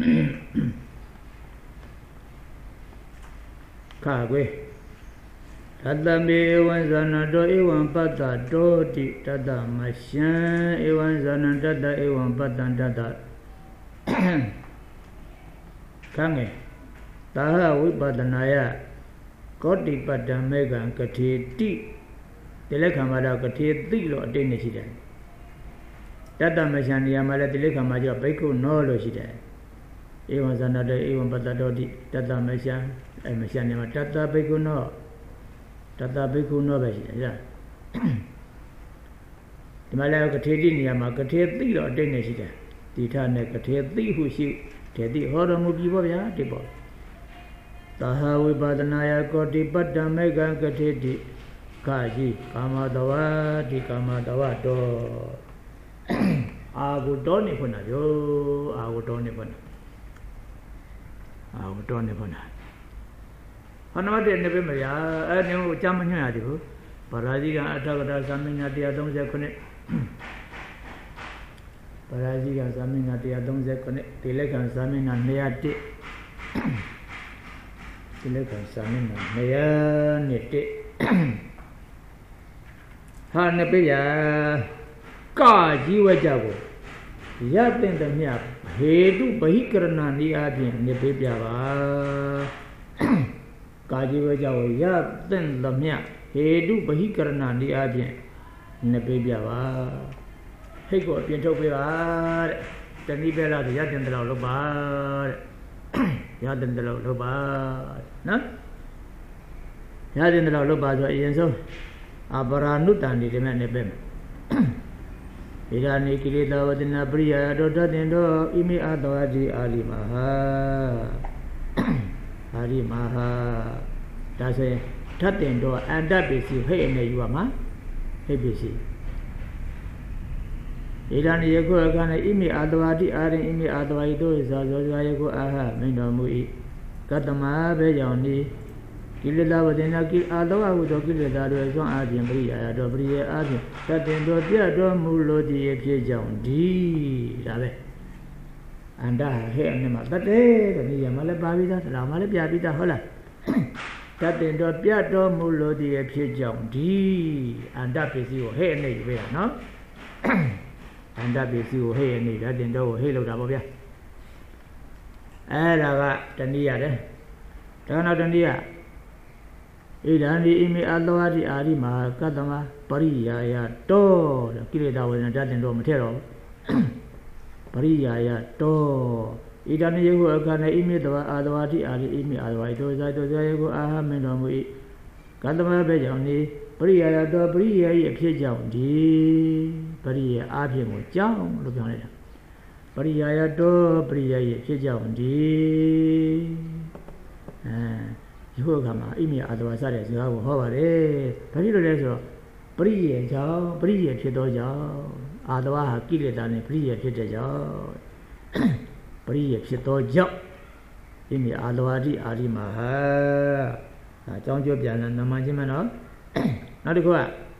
ခါကွေတတမေဧဝံဇာနတောဧဝံပတ္တတောတိတတမရှံဧဝံဇာနတတဧဝံပတ္တတတခငယ်သာဟဝိပဒနာယကောတိပတ္တမေကံကတိတိတိလက္ခဏာတော့ကတိတိလို့အတိတ်နဲ့ရှိတယ်တတမရှံနေရာမှာလည်းတိလက္ခဏာကျော်ဘိက္ခုနောလို့ရှိတယ်ဧဝံဇာနတောဧဝံပတ္တတောတိတတမရှံအဲမရှံနေမှာတတဘိက္ခုနောတတဘိက္ခုနောပဲရှိတယ်ကြာဒီမှာလည်းကထေတိနေရာမှာကထေတိတော့အတိတ်နဲ့ရှိတယ်တိထနဲ့ကထေတိဟုရှိထေတိဟောတော်မူပြီပေါ့ဗျာဒီပေါ့သာဟဝိပဒနာယကောတိပတ္တမေကံကထေတိကာကြီးကာမတဝတိကာမတဝတောအာဟုတောနေခွန်းနာယောအာဟုတောနေခွန်းနာအာဟုတောနေခွန်းနာဟောနမတဲ့နေပဲမရအဲ့ဒီကိုအကြမ်းမညွှန်ရသည်ဟုတ်ဗရာဇီကအထကထာသမင်္ဂ၁၃၉ဗရာဇီကသမင်္ဂ၁၃၉တိလက္ခဏာသမင်္ဂ၂၀၁တိလက္ခဏာသမင်္ဂ၂၀၁ဟာနေပိယကာကြီးဝကြကိုရတဲ့တမျှဟေတုဘဟိကရဏနိအပြင်နေပိပြပါကာကြီးဝကြကိုရတဲ့တမျှဟေတုဘဟိကရဏနိအပြင်နေပိပြပါဟိတ်ကိုအပြင်ထုတ်ပေးပါတဲ့တဏိပဲလားရတဲ့တလောက်လုပ်ပါတဲ့ရတဲ့တလောက်လုပ်ပါနော်ရတဲ့တလောက်လုပ်ပါဆိုအရင်ဆုံးအပရာနုတန်ဒီတမဲ့နေပဲဣဒာနိကိလေသာဝတနာပရိယာတောတတင်တောဣမိအတဝတိအာလိမဟာအာလိမဟာဒါဆိုရင်ထတ်တင်တောအန္တပစ္စည်းဟိတ်အနေယူရမှာဟိတ်ပစ္စည်းဣဒာနိယခုအခါ၌ဣမိအတဝတိအာရင်ဣမိအတဝတိတို့ဇာဇောဇာယခုအာဟမိန်တော်မူ၏ကတ္တမဘေကြောင့်ဤကိလေသာဝတနာကိအာလောဟုသောကိလေသာတို့ဆွမ်းအားဖြင့်ပရိယာတော်ပရိယေအားဖြင့်တတ်တင်တော်ပြတော်မူလိုသည့်အဖြစ်ကြောင့်ဒီဒါပဲအန္တဟဲ့အမြင်မှာတတ်တယ်တဲ့ဒီရမလည်းပါပြီးသားဒါမှလည်းပြပြီးသားဟုတ်လားတတ်တင်တော်ပြတော်မူလိုသည့်အဖြစ်ကြောင့်ဒီအန္တပစ္စည်းကိုဟဲ့အနေပဲနော်အန္တပစ္စည်းကိုဟဲ့အနေတတ်တင်တော်ကိုဟဲ့လို့တာပေါ့ဗျာအဲ့ဒါကတဏှိရတယ်ဒါနောက်တဏှိရဣဒံဒီဣမိအလောဟတိအာရိမဟာကတ္တမပရိယာယတောတဲ့ကိလေသာဝေဒနာတတ်တင်တော့မထည့်တော့ပရိယာယတောဣဒံယေဟုအခါ၌ဣမိတဝအာတဝတိအာရိဣမိအာတဝတိတောဇာတောဇာယေဟုအာဟမင်းတော်မူ၏ကတ္တမပဲကြောင့်နေပရိယာယတောပရိယာယအဖြစ်ကြောင့်ဒီပရိယာအဖြစ်ကိုကြောင်းလို့ပြောလိုက်တာပရိယာယတောပရိယာယအဖြစ်ကြောင့်ဒီအဲဒီဟောကမှာအိမိအာတဝါစတဲ့စကားကိုဟောပါတယ်။ဘာဖြစ်လို့လဲဆိုတော့ပရိယေကြောင့်ပရိယေဖြစ်သောကြောင့်အာတဝါဟာကိလေသာနဲ့ပရိယေဖြစ်တဲ့ကြောင့်ပရိယေဖြစ်သောကြောင့်အိမိအာတဝါတိအာရိမဟာအကြောင်းကျပြန်လာနမချင်းမနော်နောက်တစ်ခုက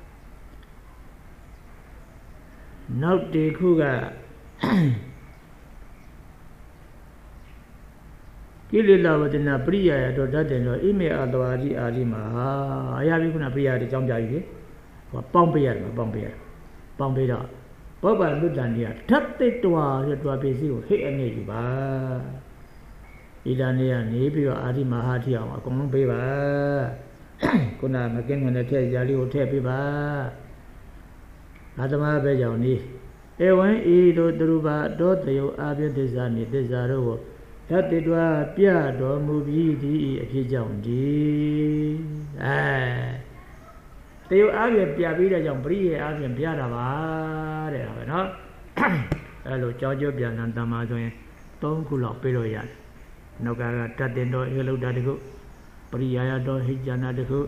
နောက်တစ်ခုကကိလေသာဝတနာပရိယာယတော်တတ်တယ်တော့ဣမေအတဝါတိအာရိမဟာအရာပြီးခုနပရိယာတိအကြောင်းပြပြီဟောပေါင်းပေးရတယ်ပေါင်းပေးရပေါင်းပေးတော့ဘောပလွတ်တန်ကြီးကဓာတ်တိတဝါဆိုတော့ပစ္စည်းကိုဟိတ်အနေယူပါဣဒာနေကနေပြီးတော့အာရိမဟာတိအောင်အကုန်လုံးပေးပါခုနမကင်းတဲ့ထည့်ရာလေးကိုထည့်ပေးပါအာသမပဲကြောင့်နေဧဝံဤတို့သူပါတောတယောအာပြသစ္စာနိသစ္စာတို့ကိုဓာတ်တေတွာပြတော်မူပြီးဒီအဖြစ်ကြောင့်ဒီအဲတယောအားဖြင့်ပြပြီးတဲ့ကြောင့်ပရိယေအားဖြင့်ပြတာပါတဲ့ဟာပဲเนาะအဲလိုကြောကြောပြန်တန်တမာဆိုရင်သုံးခုလောက်ပြေးလို့ရတယ်နောက်ကကတတ်တင်တော့ဟေလုဒ္ဒတခုပရိယာယတော့ဟိကျနာတခု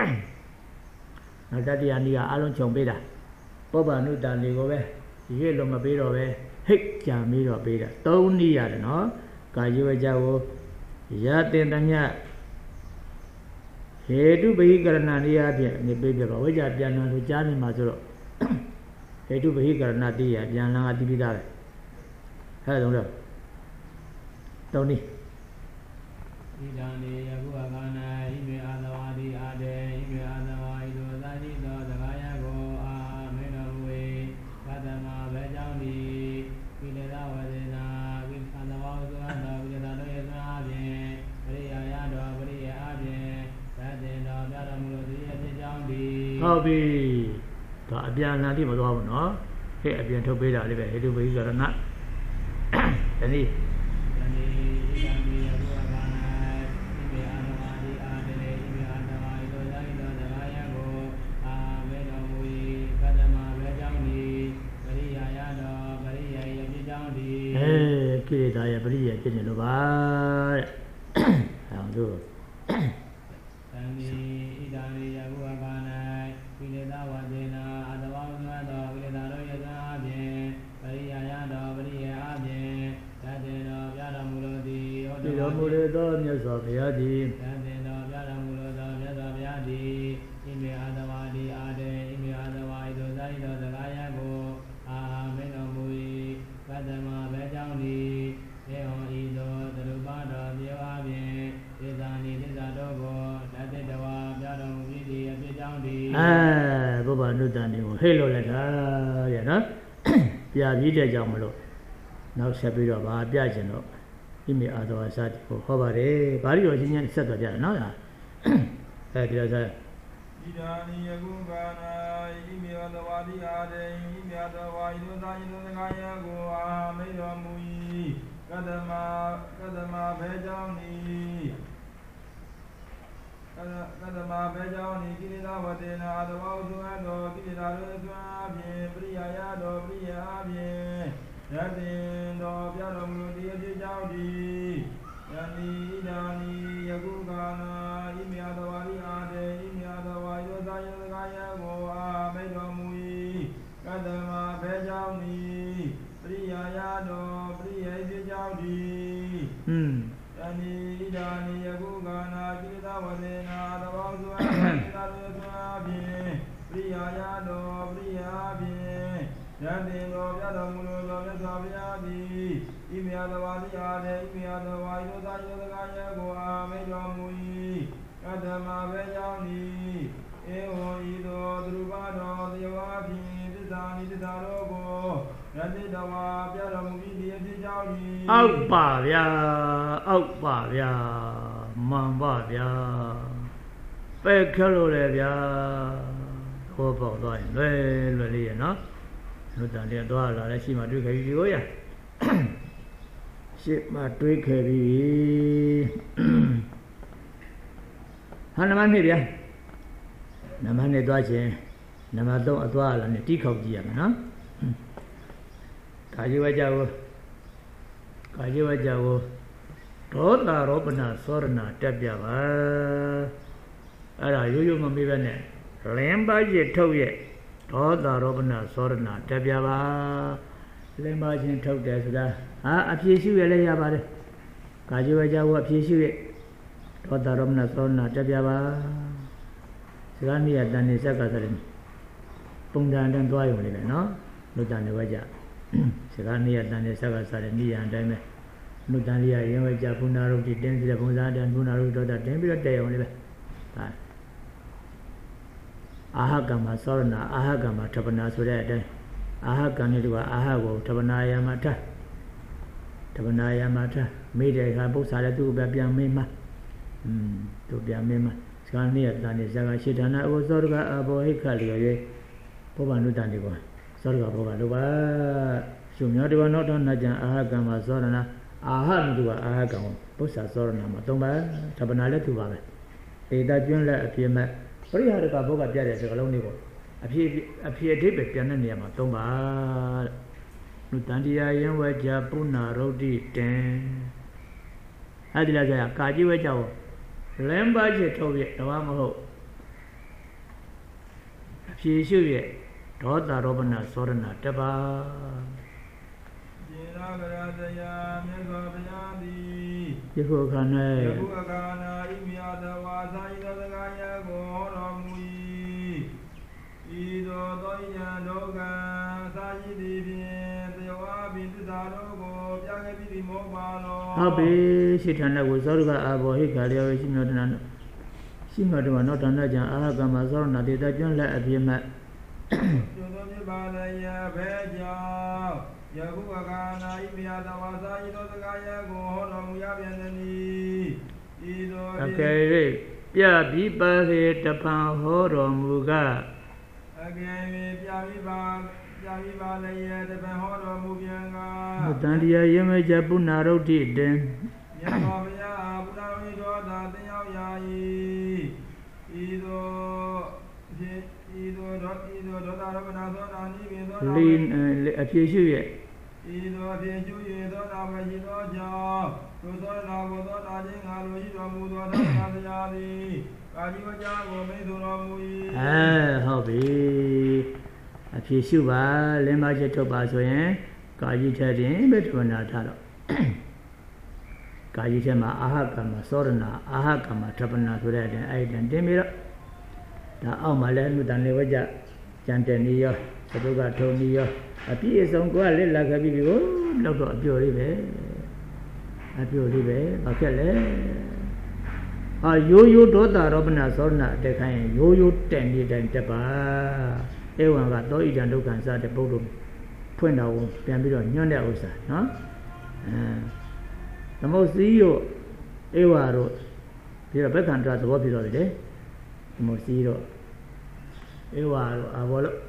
နောက်တတိယနည်းကအလုံးခြုံပေးတာပောပါနုတန်လေးကိုပဲရွေ့လို့မပေးတော့ပဲဟိတ်ကြံပြီးတော့ပေးတာသုံးနည်းရတယ်နော်ကာယဝကြကိုရတင်တမြဟေတုပဟိကရဏနေရာဖြင့်နေပေးပြပါဝိကြပြန်လာဆိုကြားနေမှာဆိုတော့ဟေတုပဟိကရဏတိရပြန်လာတိပိသားပဲအဲဒါတော့သုံးနည်းဣဒံနေယခုအခါ၌ဣမေအာသဝါတိအာတေဣမေအာသဝါဣသောသာတိသောသကာယကိုအာမေနဝေကတမဘဲကြောင့်ဒီကိလေသာဝေဒနာဝိသန္တဝါဥသောသောကိလေသာတို့ရဲ့သာဖြင့်ပရိယာယတော်ပရိယာအဖြင့်သတ္တေတော်ပြတော်မူလို့ဒီအဖြစ်ကြောင့်ဒီဟုတ်ပြီဒါအပြန်လာတိမသွားဘူးနော်ဟဲ့အပြန်ထုတ်ပေးတာလေးပဲဟေတုပဟိကရဏဒီနည်းဒီနည်းဣဒံနေယခုအခါကိလေသာရဲ့ပရိယေဖြစ်နေလို့ပါတဲ့။အောင်တို့သံဃိဣဒံနေယခုအခါ၌ကိလေသာဝဒေနာအတဝဝသောသောကိလေသာတို့ရဲ့သာအပြင်ပရိယာယတော်ပရိယေအပြင်သတ္တေတော်ပြတော်မူလို့သည်ဟောတော်မူလေသောမြတ်စွာဘုရားသည်သတ္တေတော်ပြတော်မူလို့သောမြတ်စွာဘုရားသည်ဣမေအာသဝါတိအာတေဣမေအာသဝါဣသောသာရိသောသကာယကိုအာမေတော်မူ၏ကတ္တမဘဲကြောင့်သည်ေဟောဤသောသရုပတော်ပြေဝဖြင့်သေဇာနိသေဇာတော်ကိုတတ္တတဝါပြတော်မူပြီးသည်အဖြစ်ကြောင့်သည်အဲဘုဗ္ဗနုတ္တန်ကိုဟဲ့လို့လက်တာရဲ့နော်ပြပြီးတဲ့ကြောင့်မလို့နောက်ဆက်ပြီးတော့ဗာပြကျင်တော့ဣမေအာသဝါစတိကိုဟောပါတယ်ဗာလိတော်ချင်းချင်းဆက်သွားကြတယ်နော်အဲဒီတော့ဆက်ဣဒာနိယကုကာနာဣမေအာသဝါတိအာတေဣမေအာသဝါဣသောသာယသောသကာယကိုအာမေတော်မူ၏ကတမကတမဘဲကြောင့်ဤကတမဘဲကြောင့်ဤကိလေသာဝတေနာအတဝဥဒ္ဓဝသောကိလေသာတို့သွမ်းဖြင့်ပရိယာယတော်ပရိယာဖြင့်ယတင်တော်ပြတော်မူသည်အဖြစ်ကြောင့်ဤယနိဣဒာနိယကုကာနာဣမေအာသဝါရိအာတေဣမေအာသဝါယောသာယသကာယကိုအာမေတော်မူ၏ကတမဘဲကြောင့်ဤပရိယာယတော်ပရိယေဖြစ်ကြောင့်ဒီอืมယနိဣဒာနိယကုကာနာကိလေသာဝဒေနာသဘောသောကိလေသာတို့သောဖြင့်ပရိယာယတော်ပရိယာဖြင့်ယတင်တော်ပြတော်မူသောမြတ်စွာဘုရားသည်ဣမေယသဝါတိအာတေဣမေယသဝါယောသာယောသကာယကိုအာမေတော်မူ၏ကတမဘဲကြောင့်ဤဧဝံဤသောသူရပါတော်သေဝါဖြင့်သစ္စာနိသစ္စာတော်ကိုယတိတဝါပြတော်မူပြီးဒီအဖြစ်ကြောင့်ဤအောက်ပါဗျာအောက်ပါဗျာမှန်ပါဗျာပဲခက်လို့လေဗျာဟောပေါက်သွားရင်လွယ်လွယ်လေးရနော်လူတန်တဲ့သွားလာလည်းရှိမှတွေးခဲ့ပြီကိုရရှိမှတွေးခဲ့ပြီဟာနမနှစ်ဗျာနမနှစ်သွားခြင်းနမသုံးအသွားလာနဲ့တီးခေါက်ကြည့်ရမယ်နော်ကာယဝကြကိုကာယဝကြကိုဒေါတာရောပနာသောရဏတက်ပြပါအဲ့ဒါရိုးရိုးမမေးပဲနဲ့လင်းပါရထုတ်ရဲ့ဒေါတာရောပနာသောရဏတက်ပြပါလင်းပါချင်းထုတ်တယ်ဆိုတာဟာအဖြေရှိရလဲရပါတယ်ကာယဝကြကိုအဖြေရှိရဒေါတာရောပနာသောရဏတက်ပြပါစကားနည်းတန်နေစက်ကဆိုရင်ပုံတန်တန်သွားရုံလေးပဲနော်လူတန်နေဝကြစကားနည်းတန်နေစက်ကစားတဲ့နိယံအတိုင်းပဲနုတန်လေးရရင်ဝကြဘုနာရုပ်တိတင်းပြီးတဲ့ဘုံစားတန်ဘုနာရုပ်တော်တာတင်းပြီးတော့တည်အောင်လေးပဲဟာအာဟကမ္မသောရဏအာဟကမ္မထပနာဆိုတဲ့အတိုင်းအာဟကံနဲ့တူအာဟကိုထပနာယမထထပနာယမထမိတဲ့အခါပု္ပ္ပာလည်းသူ့ကိုပြန်မေးမှอืมသူပြန်မေးမှစကားနည်းတန်နေစကားရှိဌာနအဝသောရကအဘောဟိခလျော်ရဲ့ဘောဘာနုတန်ဒီကောသောရကဘောကလောပါရှုမြောတဘောနောက်တော့နကြံအာဟကံမှာသောရဏအာဟနုတူကအာဟကံကိုပု္ပ္ပာသောရဏမှာသုံးပါထပနာလည်းသူပါပဲဧတကျွန်းလက်အပြည့်မဲ့ပရိဟာရကဘောကပြတဲ့စကားလုံးလေးကိုအဖြစ်အဖြစ်အဓိပ္ပာယ်ပြန်တဲ့နေရာမှာသုံးပါတဲ့နုတန်တရားယံဝကြပုဏ္ဏရုဒ္ဓိတံအဲ့ဒီလားဆိုရကာကြီးဝဲကြောလမ်းပါချက်ထုတ်ပြတော့မဟုတ်အဖြေရှုပြဒေါသရောပနသောရဏတပါယေနာဂရတယမြတ်စွာဘုရားသည်ယခုအခါ၌ယခုအခါ၌ဣမိယတဝါသာဤသောစကားများကိုဟောတော်မူ၏ဤသို့သောယံဒုက္ခသာရှိသည်ဖြင့်တယောအပိသစ္စာတို့ကိုပြခဲ့ပြီးသည်မောပါလောဟုတ်ပြီရှိဌာနကိုသောရကအာဘောဟိခါလျောရှိမြတ်တနာရှိမြတ်တမနောဌာနကြံအာဟကမသောရဏတေတကျွန်းလက်အပြည့်မဲ့ကျွန်းသောပြပါလျက်ဘဲကြောင့်ယခုအခါ၌ဣမိယတဝါသာဤသောစကားများကိုဟောတော်မူရပြန်သည်ဤသို့အကယ်၍ပြပြီးပါဟေတပံဟောတော်မူကအကယ်၍ပြပြီးပါပြပြီးပါလျက်တပံဟောတော်မူပြန်ကတန်တရားယမကြပုဏ္ဏရုဒ္ဓိတံမြတ်စွာဘုရားဘုရားဝိဒောသာတင်ရောက်ရာ၏ဤသို့ဤသို့တော့ဤသို့ဒေါသရမနာသောနာနိပင်သောလင်းအဖြေရှုရဲ့ဤသို့အဖြေရှု၍သောနာမရှိသောကြောင့်သို့သောနာကိုသောနာခြင်းငါလိုရှိတော်မူသောသာသနာတရားသည်ကာကြီးဝကြကိုမိတ်ဆိုတော်မူ၏အဲဟုတ်ပြီအဖြေရှုပါလင်းမချက်ထုတ်ပါဆိုရင်ကာကြီးထက်တင်ဘယ်ထဝနာထားတော့ကာကြီးထဲမှာအာဟကမ္မသောရဏအာဟကမ္မထပနာဆိုတဲ့အတိုင်းအဲ့ဒီတင်ပြီးတော့ဒါအောက်မှာလည်းလူတန်နေဝကြကြံတယ်နေရောသတုကထုံနေရောအပြည့်အစုံကိုလက်လာခဲ့ပြီကိုလောက်တော့အပြိုလေးပဲအပြိုလေးပဲဘာဖြစ်လဲအာရိုးရိုးဒေါသရောပနသောရဏအတက်ခိုင်းရိုးရိုးတက်နေတိုင်းတက်ပါဧဝံကတော့ဣဒံဒုက္ခံစတဲ့ပုဂ္ဂိုလ်ဖွင့်တော်ပြန်ပြီးတော့ညွှန်းတဲ့ဥစ္စာနော်အဲသမုတ်စီရောဧဝါတို့ပြီးတော့ဘက္ခံတသဘောဖြစ်တော်ပြီလေသမုတ်စီရောဧဝါတို့အာဘောလို့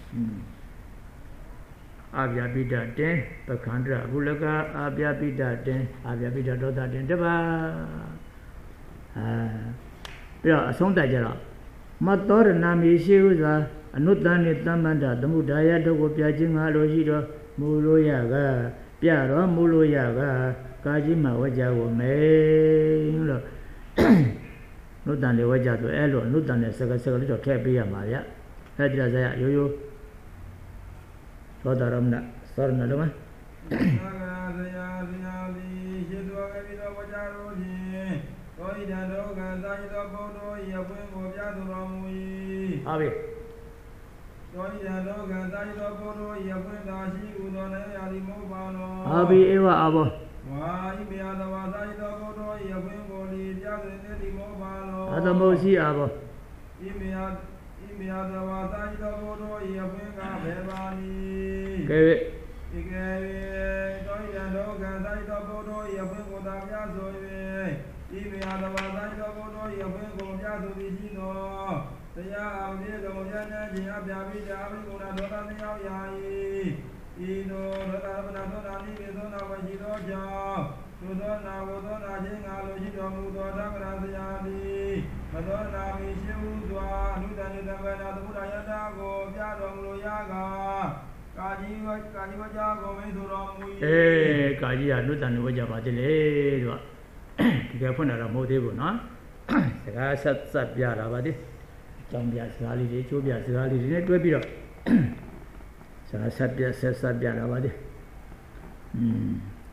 အာဗျာပိတတင်ပခန္ဓရဘုလကအာဗျာပိတတင်အာဗျာပိတဒေါသတင်တပါအာပြီးတော့အဆုံးတိုက်ကြတော့မသောရဏမေရှိဥစွာအနုတ္တနိသမ္မန္တသမှုဒါယတို့ကိုပြခြင်းငါလိုရှိတော့မူလို့ရကပြတော့မူလို့ရကကာကြီးမှာဝကြကိုမေလို့နုတ္တန်လေးဝကြဆိုအဲ့လိုနုတ္တန်နဲ့စကစကလေးတော့ထည့်ပေးရမှာဗျအဲ့ဒီတော့ဇာရိုးရိုးသောတာရမဏသောရဏလုံးမသာဂရာဇယာဇယာတိရှိသောအပိသောဝကြတို့ဖြင့်သောဣဒံဒုက္ခသာယသောဘုဒ္ဓ၏အပွင့်ကိုပြသူတော်မူ၏ဟုတ်ပြီသောဣဒံဒုက္ခသာယသောဘုဒ္ဓ၏အပွင့်သာရှိဟုသောနေရာသည်မဟုတ်ပါလောဟုတ်ပြီဧဝအဘောဝါဣမေယသဝါသာယသောဘုဒ္ဓ၏အပွင့်ကိုလီပြသူနေသည်မဟုတ်ပါလောအသမုရှိအဘောဣမေယဣမေယသဝါသာယသောဘုဒ္ဓ၏အပွင့်ကဘေပါနီကဲဧကဲသောဣဒံဒုက္ခသာယသောဘုဒ္ဓ၏အပွင့်ကိုသာပြဆို၍ဣမေယသဝါသာယသောဘုဒ္ဓ၏အပွင့်ကိုပြဆိုသည်ရှိသောတရားအမြဲတမ်းဉာဏ်ဉာဏ်ခြင်းအပြာပိတာအဘိကုဏဒေါသတရားယာ၏ဤသို့ဒေါသပနာသောနာနိကေသောနာဝရှိသောကြောင့်သို့သောနာဝသောနာခြင်းငါလိုရှိတော်မူသောသက္ကရာဆရာသည်မသောနာမီရှိဟုစွာအနုတ္တနိတဗ္ဗနာသမုဒယတာကိုပြတော်မူလိုရကကာကြီးဝကာကြီးဝကြကိုမိဆိုတော်မူ၏အေးကာကြီးကအနုတ္တနိဝကြပါတိလေသူကဒီကဖွင့်တာတော့မဟုတ်သေးဘူးနော်စကားဆက်ဆက်ပြတာပါတိကြောင်းပြစကားလေးတွေချိုးပြစကားလေးတွေနဲ့တွဲပြီးတော့စကားဆက်ပြဆက်ဆက်ပြတာပါတိอืม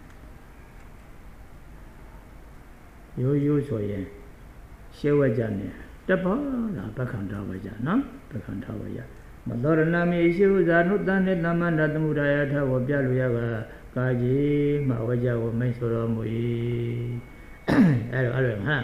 ရိုးရိုးဆိုရင်ရှေဝကြနဲ့တပ္ပလားပက္ခန္တဝကြနော်ပက္ခန္တဝကြမသောရဏမေရှိဥဇာနုတ္တနေသမ္မန္တသမုဒယထကိုပြလို့ရကကာကြီးမဝကြကိုမိတ်ဆိုတော်မူ၏အဲ့တော့အဲ့လိုဟမ်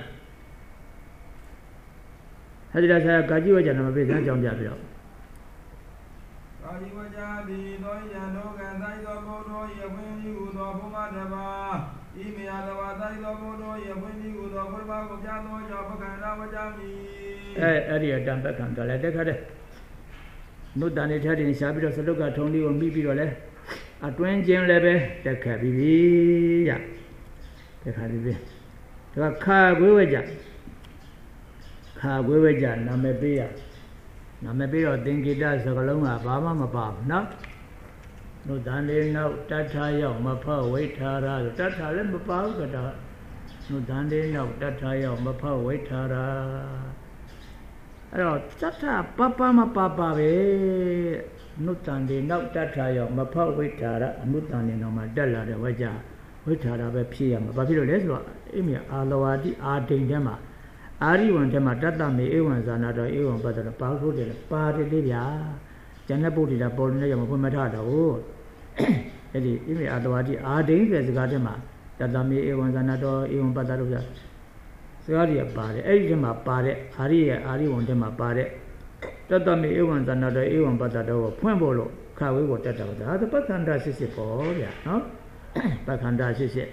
ဟဲ့ဒီလားဆရာကာကြီးဝကြနာမပြေစမ်းကြောင်းပြပြတော့ကာကြီးဝကြသည်သောယံတို့ကံတိုင်းသောဘုဒ္ဓ၏အဝင်းကြီးဟူသောဘုမတပါဤမေယသဝါတိုင်းသောဘုဒ္ဓ၏အဝင်းကြီးဟူသောဘုရားကိုပြသောကြောင့်ပက္ခန္တဝကြမည်အဲအဲ့ဒီအတံပက္ခန္တလည်းတက်ခါတဲ့နုတ္တန်နေထက်တင်ရှားပြီးတော့စလုတ်ကထုံလေးကိုမိပြီးတော့လဲအတွင်းချင်းလည်းပဲတက်ခတ်ပြီးပြီရတက်ခတ်ပြီးပြီဒါကခါခွေးဝဲကြခါခွေးဝဲကြနာမည်ပေးရနာမည်ပေးတော့သင်္ကေတစကလုံးကဘာမှမပါဘူးနော်နုတန်လေးနောက်တတ်ထားရောက်မဖောက်ဝိထာရတတ်ထားလည်းမပါဘူးကတာနုတန်လေးနောက်တတ်ထားရောက်မဖောက်ဝိထာရအဲ့တော့တတ်ထားပပမပပပဲနုတန်လေးနောက်တတ်ထားရောက်မဖောက်ဝိထာရအနုတန်လေးနောက်မှာတက်လာတဲ့ဝကြဝိထာရပဲဖြစ်ရမှာဘာဖြစ်လို့လဲဆိုတော့အိမေအာလဝတိအာဒိန်ထဲမှာအာရိဝံထဲမှာတတ္တမေဧဝံဇာနာတော်ဧဝံပတ္တတော်ပါထုတ်တယ်ပါတယ်လေဗျာကျန်တဲ့ပုဒ်တိတာပေါ်နေရမှာဖွင့်မထားတော့အဲ့ဒီအိမေအာလဝတိအာဒိန်ဆိုတဲ့စကားထဲမှာတတ္တမေဧဝံဇာနာတော်ဧဝံပတ္တတော်ပြစကားတွေကပါတယ်အဲ့ဒီထဲမှာပါတဲ့အာရိရဲ့အာရိဝံထဲမှာပါတဲ့တတ္တမေဧဝံဇာနာတော်ဧဝံပတ္တတော်ကိုဖွင့်ဖို့လို့ခါဝေးကိုတက်တာဒါသပ္ပခန္ဓာစစ်စစ်ပေါ့ဗျာနော်ပခန္ဓာစစ်စစ်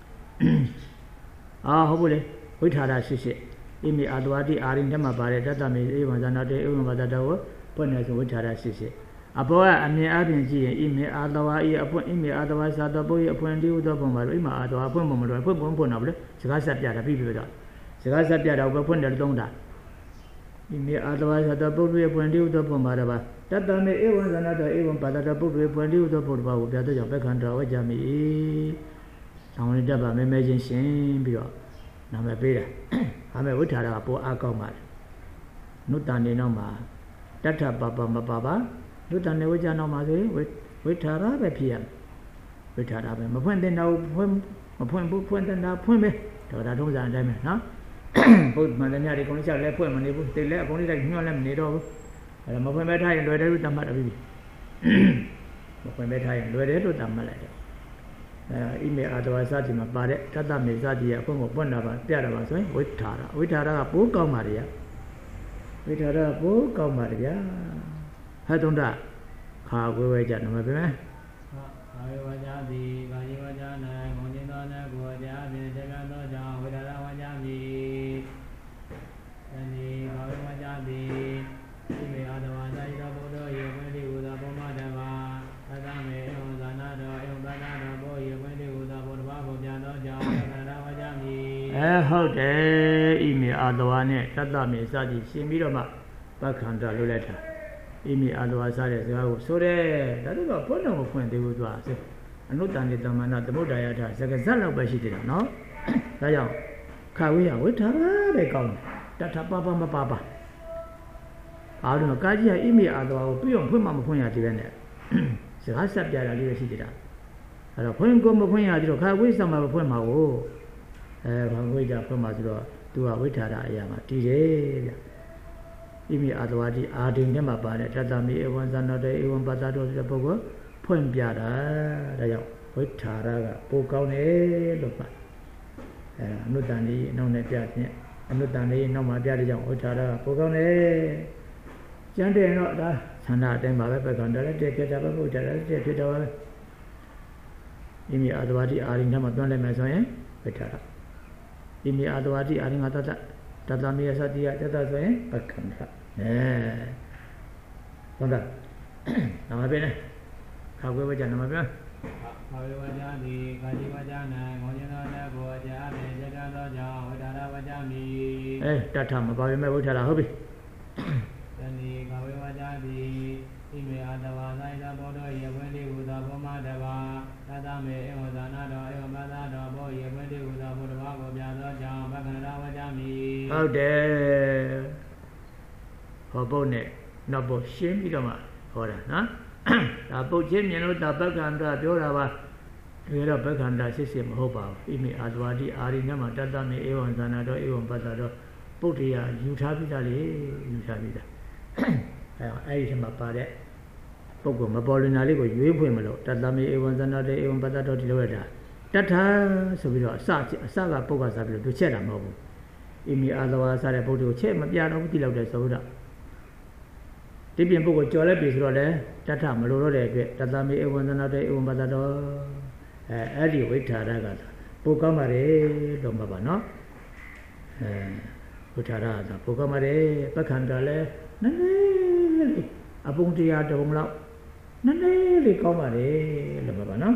အာဟုတ်ဘူးလေဝိထာရစစ်စစ်အိမေအာတဝတိအာရင်ထဲမှာပါတယ်တတ္တမေဧဝံဇာနာတေဧဝံဘာတတော်ကိုဖွင့်နေဆိုဝိထာရစစ်စစ်အဘောကအမြင်အပြင်ကြည့်ရင်အိမေအာတဝဤအဖွင့်အိမေအာတဝသာတပုရိအဖွင့်တိဥသောပုံပါလို့အိမေအာတဝဖွင့်ပုံမလို့ဖွင့်ပုံဖွင့်တော့ဗလေစကားဆက်ပြတာပြီးပြီတော့စကားဆက်ပြတာဘယ်ဖွင့်တယ်သုံးတာအိမေအာတဝသာတပုရိအဖွင့်တိဥသောပုံပါတော့တတ္တမေဧဝံဇာနာတေဧဝံဘာတတော်ပုရိအဖွင့်တိဥသောပုံပါကိုပြတဲ့ကြောင့်ဘက္ခန္တော်ဝကြမိဆောင်းရတတ်ပါမဲမဲချင်းရှင်ပြီးတော့နာမည်ပေးတာဒါမဲ့ဝိထာရကပိုအားကောင်းပါလေနုတန်နေနောက်မှာတတ္ထပပမပပါနုတန်နေဝိဇ္ဇနောက်မှာဆိုရင်ဝိထာရပဲဖြစ်ရမယ်ဝိထာရပဲမဖွင့်တဲ့နောက်ဖွင့်မဖွင့်ဘူးဖွင့်တဲ့နောက်ဖွင့်ပဲဒါဒါထုံးစံအတိုင်းပဲနော်ဘုဒ္ဓမန္တမြတွေကုန်ချက်လဲဖွင့်မနေဘူးတိတ်လဲအကုန်လေးတိုင်းညှော့လဲမနေတော့ဘူးအဲမဖွင့်ပဲထားရင်လွယ်တယ်လို့တတ်မှတ်တယ်ပြီမဖွင့်ပဲထားရင်လွယ်တယ်လို့တတ်မှတ်လိုက်တယ်အဲအိမေအာတဝါစတိမှာပါတဲ့တတ္တမေစတိရဲ့အဖွင့်ကိုပွင့်တာပါပြတာပါဆိုရင်ဝိထာရဝိထာရကပိုးကောင်းပါလေဝိထာရကပိုးကောင်းပါလေဗျာဟဲ့တုံးတာခါဝဲဝဲကြနမပဲခါဝဲဝကြသည်ကာယဝကြ၌ငုံကျင်သောနတ်ကိုတရားဖြင့်စေကံသောကြောင့်ဝိထာရဝကြမည်တဏီခါဝဲဝကြသည်အိမေအာတဝါစတိသောဘုဒ္ဓယေဝေတိဟူသောပုံမတပါသတ္တမေဧဝံဇာနာတော်ဧဝံပတ္တတော်ဘောယေဝေတိဟူသောဘုဒ္ဓဘာကိုပြန်သောကြောင့်ဝိထာရဝကြမည်အဲဟုတ်တယ်အိမေအာတဝါနဲ့တတ္တမေစတိရှင်ပြီးတော့မှပက္ခန္တလို့လိုက်တာအိမေအာတဝါစတဲ့စကားကိုဆိုတယ်ဒါတော့ဘုန်းတော်ကိုဖွင့်သေးဘူးသူကအနုတ္တန်တေတမန္တသမုဒ္ဒရာထစကဇက်လောက်ပဲရှိသေးတာနော်ဒါကြောင့်ခါဝေးရဝိထာရပဲကောင်းတယ်တထပပမပပါအားလုံးကာကြီးကအိမေအာတဝါကိုပြည့်အောင်ဖွင့်မှမဖွင့်ရသေးပဲနဲ့စကားဆက်ပြတာလေးပဲရှိသေးတာအဲ့တော့ဖွင့်ကိုမဖွင့်ရသေးတော့ခါဝေးစမှာမဖွင့်မှာကိုအဲဘာဝိကြဖွင့်မှာဆိုတော့သူကဝိထာရအရာမှာတည်တယ်ဗျအိမေအာတဝါတိအာဒိန်ထဲမှာပါတယ်တတ္တမေဧဝံဇာနာတေဧဝံပတ္တတော်ဆိုတဲ့ပုဂ္ဂိုလ်ဖွင့်ပြတာဒါကြောင့်ဝိထာရကပိုကောင်းတယ်လို့ပါအဲအနုတ္တန်လေးနောက်နဲ့ပြခြင်းအနုတ္တန်လေးနောက်မှာပြတဲ့ကြောင့်ဝိထာရကပိုကောင်းတယ်ကျန်တယ်တော့ဒါသန္တာအတိုင်းပါပဲပက္ခန္တလည်းတည့်ဖြစ်တာပဲဘုရားလည်းတည့်ဖြစ်တာပဲအိမေအာတဝါတိအာရိန်ထဲမှာတွန်းလိုက်မယ်ဆိုရင်ဝိထာရအိမေအာတဝါတိအာရိန်ကတတ္တတတ္တမေသတိယတတ္တဆိုရင်ပက္ခန္တအဲဟုတ်လားနာမပဲနဲ့ခါခွဲဝကြနာမပဲခါဝေဝကြသည်ကာတိဝကြ၌ငေါကျင်သောနတ်ကိုကြားဖြင့်စေကံသောကြောင့်ဝိထာရဝကြမည်အဲတထမပါပဲမဲ့ဝိထာရဟုတ်ပြီတဏီခါဝေဝကြသည်အိမေအာတဝါသာယဘောတော်ယေဝေတိဟူသောဘုမတပါသတ္တမေဧဝံဇာနာတော်ဧဝံပတ္တတော်ဘောယေဝေတိဟူသောဘုဒ္ဓဘာကိုပြသောကြောင့်ဘဂန္ဓဝကြမည်ဟုတ်တယ်ဟောပုတ်နဲ့နောက်ပုတ်ရှင်းပြီးတော့မှဟောတာနော်ဒါပုတ်ချင်းမြင်လို့ဒါဘဂန္ဓပြောတာပါတကယ်တော့ဘဂန္ဓစစ်စစ်မဟုတ်ပါဘူးအိမေအာတဝါတိအာရိနမှာတတ္တမေဧဝံဇာနာတော်ဧဝံပတ္တတော်ပုတ်တရားယူထားပြီးသားလေယူထားပြီးသားအဲအဲ့ဒီထဲမှာပါတဲ့ပုဂ္ဂိုလ်မပေါ်လွင်တာလေးကိုရွေးဖွင့်မလို့တတ္တမေဧဝံဇဏတေဧဝံပတ္တတော်ဒီလိုရတာတထဆိုပြီးတော့အစအစကပုဂ္ဂစားပြီးတော့သူချက်တာမဟုတ်ဘူးအိမေအာသဝါစတဲ့ပုဂ္ဂိုလ်ကိုချက်မပြတော့ဘူးတိလောက်တဲ့ဆိုတော့ဒီပြင်ပုဂ္ဂိုလ်ကြော်လက်ပြီဆိုတော့လေတထမလိုတော့တဲ့အတွက်တတ္တမေဧဝံဇဏတေဧဝံပတ္တတော်အဲအဲ့ဒီဝိထာရကပိုကောင်းပါလေလို့မှပါနော်အဲဝိထာရကပိုကောင်းပါလေပက္ခန္တလည်းနည်းနည်းလေးအပုံတရားတုံးလောက်နည်းနည်းလေးကောင်းပါလေလို့မှပါနော်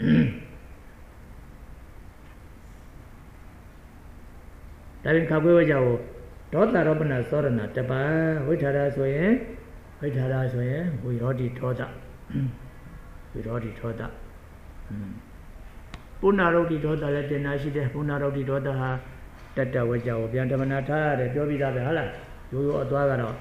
ဒါရင်ခါခွဲဝကြကိုဒေါသရောပနသောရဏတပဝိထာရဆိုရင်ဝိထာရဆိုရင်ဝိရောတိဒေါသဝိရောဓိဒေါသပုဏ္ဏရုဒ္ဓိဒေါသလည်းတင်နာရှိတယ်ပုဏ္ဏရုဒ္ဓိဒေါသဟာတတ္တဝကြကိုပြန်ဓမ္မနာထားရတယ်ပြောပြီးသားပဲဟုတ်လားရိုးရိုးအသွားကတော့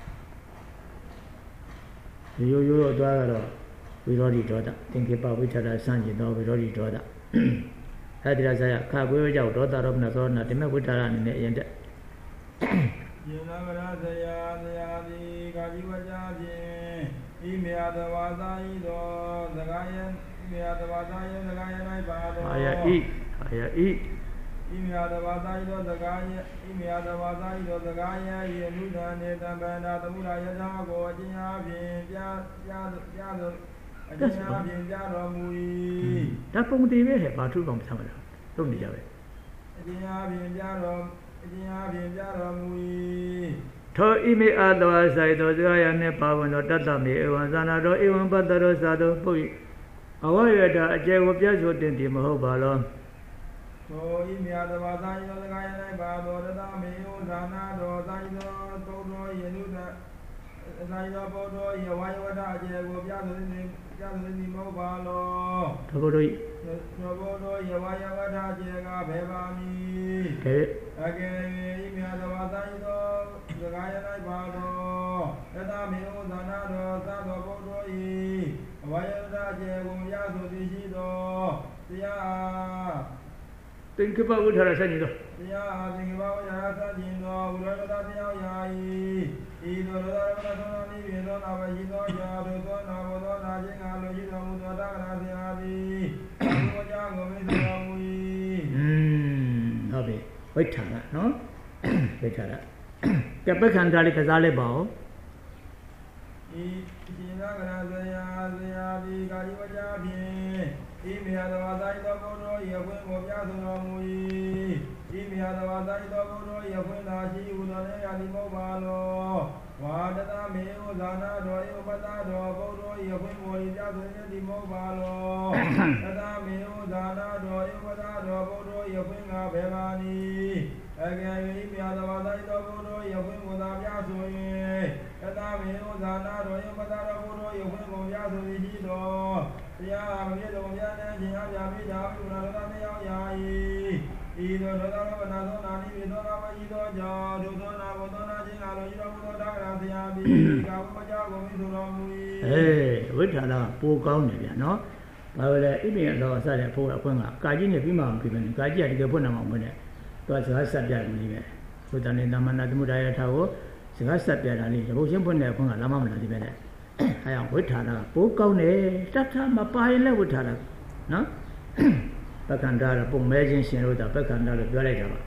ရိုးရိုးအသွားကတော့ဝိရောဓိဒေါသသင်္ကေပဝိထရစံကျင်သောဝိရောဓိဒေါသအဲဒီလားဆရာခါကွေးကြောင့်ဒေါသရောမနသောနာဒီမဲ့ဝိထရအနေနဲ့အရင်တက်ယေနဗရဇယာဇယာတိကာကြီးဝကြဖြင့်ဤမြာတဝါသာဤသောသကာယံမြာတဝါသာယံသကာယ၌ပါတော်အာယဤအာယဤဤမြာတဝါသာဤသောသကာယဤမြာတဝါသာဤသောသကာယယေနုဒန္နေတံပန္နာသမုဒယထာကိုအကျဉ်းအားဖြင့်ပြပြပြသောအကျဉ်းအားဖြင့်ပြတော်မူ၏ဒါပုံတည်ပဲဟဲ့ဘာထုကောင်မဆမ်းမလားလုပ်နေကြပဲအကျဉ်းအားဖြင့်ပြတော်အကျဉ်းအားဖြင့်ပြတော်မူ၏သောဣမိအတဝါဆိုင်သောစကားရနှင့်ပါဝင်သောတတ္တမေဧဝံဇာနာတော်ဧဝံပတ္တရောသာသောပုရိအဝရတအကျေကိုပြဆိုတင်သည်မဟုတ်ပါလောသောဣမိအတဝါဆိုင်သောစကားရ၌ပါသောတတ္တမေဧဝံဇာနာတော်ဆိုင်သောပုဒ္ဓောယေနုတဆိုင်သောပုဒ္ဓောယဝယဝတအကျေကိုပြဆိုတင်ပြဆိုတင်သည်မဟုတ်ပါလောသောပုဒ္ဓောသောပုဒ္ဓောယဝယဝတအကျေကဘယ်ပါမည်ကဲအကယ်ဣမိအတဝါဆိုင်သောစကားရ၌ပါသောတတ္တမေဩဇာနာတော်သသောပုဒ္ဓောဤအဝယဝတအကျေကိုပြဆိုသည်ရှိသောတရားသင်္ကေပဝိထရဆန့်ကျင်သောတရားအားသင်္ကေပဝိထရဆန့်ကျင်သောဝိရောဓတရားယာဤဤသို့သောရမသောနိဗ္ဗာန်သောနာမရှိသောယာတို့သောနာဘောသောနာခြင်းငါလိုရှိတော်မူသောတက္ကရာဆရာသည်ဘုရားကိုမိတ်တော်မူ၏อืมဟုတ်ပြီဝိထာရနော်ဝိထာရကပ္ပခန္ဓာလေးကစားလိုက်ပါဦးဤဒီနာကရာဆရာဆရာဒီကာယဝကြဖြင့်ဤမြတ်သောသာသောဘုရောယခွင့်ကိုပြဆိုတော်မူ၏ဤမြတ်သောသာသောဘုရောယခွင့်သာရှိဟုသောလည်းရာဒီမောပါလောဝါဒတမေဩဇာနာတော်ဧဝပတ္တတော်ဘုရောယခွင့်ကိုပြဆိုခြင်းဒီမောပါလောတတမေဩဇာနာတော်ဧဝပတ္တတော်ဘုရောယခွင့်ကဘေဘာနီအကယ်၍မြတ်သောသာသောဘုရောယခွင့်ကိုသာပြဆို၍တတမေဩဇာနာတော်ဧဝပတ္တတော်ဘုရောယခွင့်ကိုပြဆိုသည်ရှိသောတရားမပြည့်တော်မြတ်တဲ့ခြင်းအပြာပိတာဘုရားတော်တရားယာယီဤသောသောဘနာသောနာနိဝေသောနာမရှိသောကြောင့်ဒုသောနာဘောသောနာခြင်းအလိုရှိတော်မူသောတက္ကရာဆရာသည်ကာဝမကြောင့်ကိုမိဆိုတော်မူ၏အေးဝိထာရပိုကောင်းတယ်ဗျာနော်ဘာလို့လဲဣပိယတော်စတဲ့ဖို့အခွင့်ကကာကြီးနဲ့ပြီးမှမပြီးပဲကာကြီးကတကယ်ဖွင့်နိုင်မှာမဟုတ်နဲ့သူကစကားဆက်ပြတယ်ကြီးပဲသုတန်နေတမနာသမုဒယထာကိုစကားဆက်ပြတာလေးဘုရှင်ဖွင့်တဲ့အခွင့်ကလာမမလားဒီပဲနဲ့အဲအောင်ဝိထာရပိုကောင်းတယ်တတ်တာမပါရင်လည်းဝိထာရနော်ပက္ခန္တာတော့ပုံမဲချင်းရှင်လို့တာပက္ခန္တာလို့ပြောလိုက်တာပါ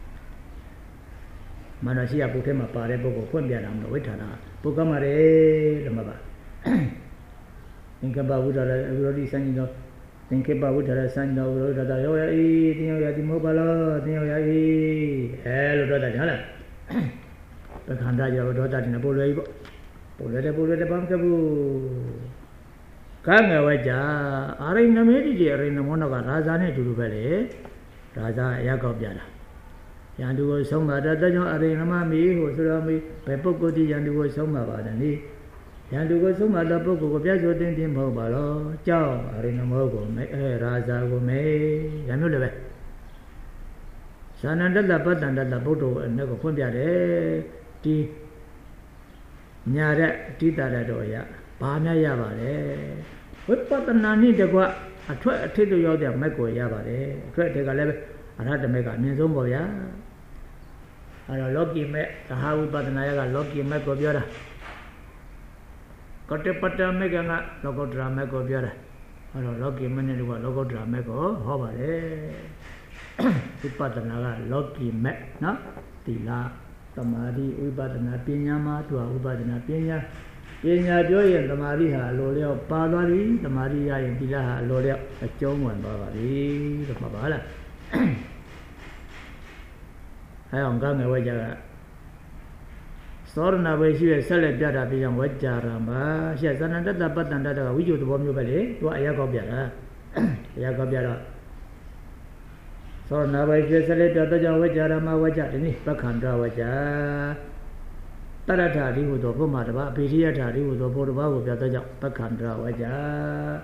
မနရှိယပုထဲမှာပါတဲ့ပုဂ္ဂိုလ်ဖွင့်ပြတာမလို့ဝိထာရပိုကောင်းပါတယ်လို့မှတ်ပါသင်္ကပ္ပဝိထာရအဝိရောဓိစံကျင်သောသင်္ကေပဝိထာရစံကျင်သောဝိရောဓတာရောယဤတင်ရောယတိမောပါလောတင်ရောယဤအဲလို့ပြောတာဟုတ်လားပက္ခန္တာကြောဒေါသတင်ပို့လွယ်ပြီပေါ့ပို့လွယ်တယ်ပို့လွယ်တယ်ဘာမှမကဘူးကံငယ်ဝကြအာရိဏမေတိတိအရိဏမောနောကရာဇာနဲ့အတူတူပဲလေရာဇာအရောက်ကောက်ပြတာယန္တုကိုဆုံးပါတဲ့ကြောင့်အရိဏမမီဟိုဆိုတော်မီဘယ်ပုဂ္ဂိုလ်ဒီယန္တုကိုဆုံးပါပါတယ်နိယန္တုကိုဆုံးပါတဲ့ပုဂ္ဂိုလ်ကိုပြတ်ဆိုတင်တင်မဟုတ်ပါတော့ကြောင့်အရိဏမောကိုမဲအဲရာဇာကိုမဲရမျိုးလည်းပဲဇာနန္တတပတ္တန္တတဗုဒ္ဓကိုအနဲ့ကိုဖွင့်ပြတယ်ဒီညာတဲ့အတိတရတော်ရဘာများရပါလဲဝိပဿနာနည်းတကွအထွက်အထိတ်တို့ရောက်တဲ့မက်ကိုရပါတယ်အထွက်တွေကလည်းအရဟတမက်ကအမြင့်ဆုံးပေါ့ဗျာအဲ့တော့လောကီမက်သဟာဝိပဿနာရကလောကီမက်ကိုပြောတာကတ္တပတ္တမက်ကကလောကုတ္တရာမက်ကိုပြောတာအဲ့တော့လောကီမက်နဲ့တို့ကလောကုတ္တရာမက်ကိုဟောပါတယ်ဝိပဿနာကလောကီမက်နော်တိလာသမာဓိဝိပဿနာပညာမှာသူကဝိပဿနာပညာပညာပြောရင်သမာဓိဟာအလိုလျောက်ပါသွားပြီသမာဓိရရင်သီလဟာအလိုလျောက်အကျုံးဝင်သွားပါပြီလို့မှတ်ပါလားအဲအောင်ကငယ်ဝဲကြကသောရဏပဲရှိရဲ့ဆက်လက်ပြတာပြကြောင့်ဝကြရမှာရှက်သဏ္ဍတတပတ္တန္တတကဝိကျုသဘောမျိုးပဲလေသူကအရာကောက်ပြတာအရာကောက်ပြတော့သောရဏပဲရှိဆက်လက်ပြတဲ့ကြောင့်ဝကြရမှာဝကြဒီနေ့ပက္ခန္တဝကြတရထဓိဟုသောဘုမတပါအဘိဓိယထဓိဟုသောဘုဒ္ဓဘာကိုပြတဲ့ကြောင့်ပက္ခန္တဝကြ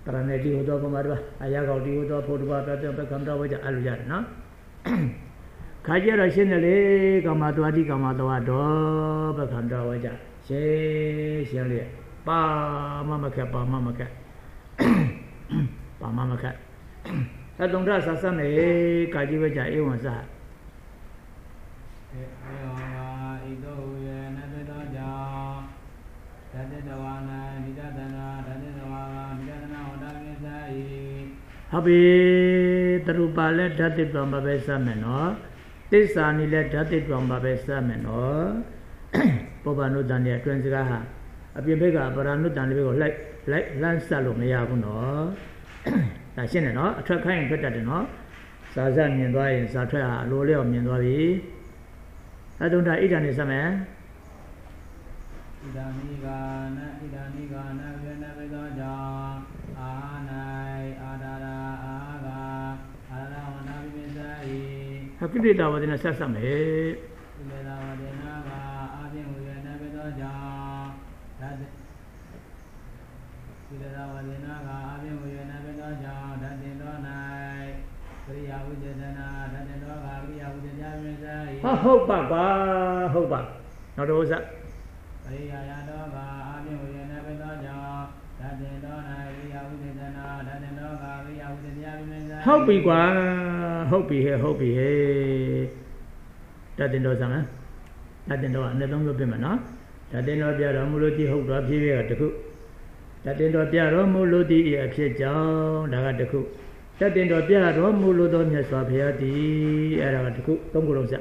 တရဏတိဟောတော်ပမာတပါအရာကောက်တိဟောတော်ဖို့တပါပြတ်ပကံတော်ဝကြအဲ့လိုရတယ်နော်ခါကြတော့ရှင်းတယ်လေကာမတဝတိကာမတဝတော်ပကံတော်ဝကြရှင်းရှင်းလေပါမမခက်ပါမမခက်ပါမမခက်သတ္တုံထဆဆမေကာကြီးဝကြဧဝံစဧယောဝါဣတောယေနတတောကြောင့်ဓာတတဝါနနိဒတနာဓာတတဝါနိဒတနာဟောတာကိစ္စဤဟုတ်ပြီတရူပါလက်ဓာတိပံပါပဲစမယ်နော်သစ္စာနိလက်ဓာတိပံပါပဲစမယ်နော်ပုဗ္ဗနုတ္တန်ရဲ့အတွင်းစကားဟာအပြင်ဘက်ကပရဏုတ္တန်လေးကိုလိုက်လိုက်လမ်းဆက်လို့မရဘူးနော်ဒါရှင်းတယ်နော်အထွက်ခိုင်းရင်ထွက်တတ်တယ်နော်စာစမြင်သွားရင်စာထွက်ဟာအလိုလျော့မြင်သွားပြီအတုံးတာဣဒံနေစမယ်ဣဒာနိကာနဣဒာနိကာနဝေနဝေသောကြောင့်အာနိုင်အာဒါရာအာဂာအာရဝနာပိပိစာဤဟကိတိတဝဒေနဆက်ဆက်မယ်ကိလေသာဝဒေနာကအာဖြင့်ဝေနဝေသောကြောင့်ဓာတ်ကိလေသာဝဒေနာကအာဖြင့်ဝေနဝေသောကြောင့်ဓာတ်တင်တော်၌ကရိယာဝိသေသနာဓာတ်တင်တော်ကကရိယာဝိသေသနာပိပိစာဤဟာဟုတ်ပါပါဟုတ်ပါနောက်တော့စပရိယာယတော်ကအာမြင့်ဝေနဘေသောကြောင့်ဓာတင်တော်၌ဝိယဝိသေသနာဓာတင်တော်ကဝိယဝိသေတရားပြင်းစားဟုတ်ပြီကွာဟုတ်ပြီဟဲ့ဟုတ်ပြီဟဲ့ဓာတင်တော်စမ်းဓာတင်တော်အနည်းဆုံးလို့ပြင်မယ်နော်ဓာတင်တော်ပြတော်မူလို့ဒီဟုတ်တော်ဖြစ်ဖြစ်ကတခုဓာတင်တော်ပြတော်မူလို့ဒီအဖြစ်ကြောင့်ဒါကတခုဓာတင်တော်ပြတော်မူလို့သောမြတ်စွာဘုရားတည်အဲ့ဒါကတခုသုံးခုလုံးစ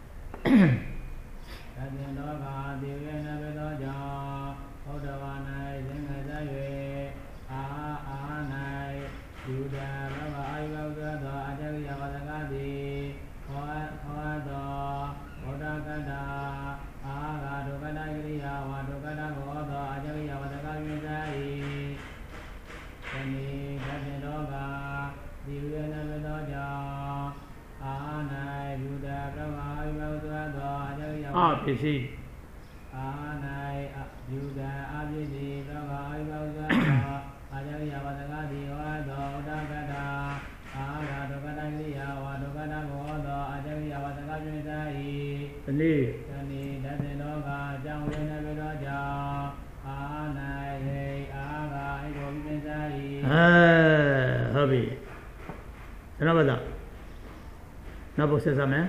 ဓာတင်တော်ကဒီဝေနဘေသောကြောင့်ဘုဒ္ဓဘာ၌သင်္ကေတ၍အာအာ၌ယူဒာဘဝအာယုဘသောသောအတ္တဝိယဝတကတိခောခောသောဘုဒ္ဓကတ္တာအာဂါဒုက္ခတကိရိယာဝဒုက္ခတဘောသောအတ္တဝိယဝတကမြင်သာ၏သနိဓာတင်တော်ကဒီဝေနဘေသောကြောင့်အာ၌ယူဒာဘဝအာယုဘသောသောအတ္တဝိယအာပစ္စည်းအာ၌ယူဒာအပစ္စည်းသောအာယုဘသောသောအာယယဝတကတိဟောသောဥဒကတာအာဂါဒုက္ခတကိယဝဒုက္ခတဘောသောအာယယဝတကပြိသာ၏တနည်းတနည်းဓာတင်တော်ကအကြောင်းဝိနဘေသောကြောင့်အာ၌ဟိအာဂါဣတောပြိသာ၏အဲဟုတ်ပြီနောက်ပါတော့နောက်ဘုဆက်စမယ်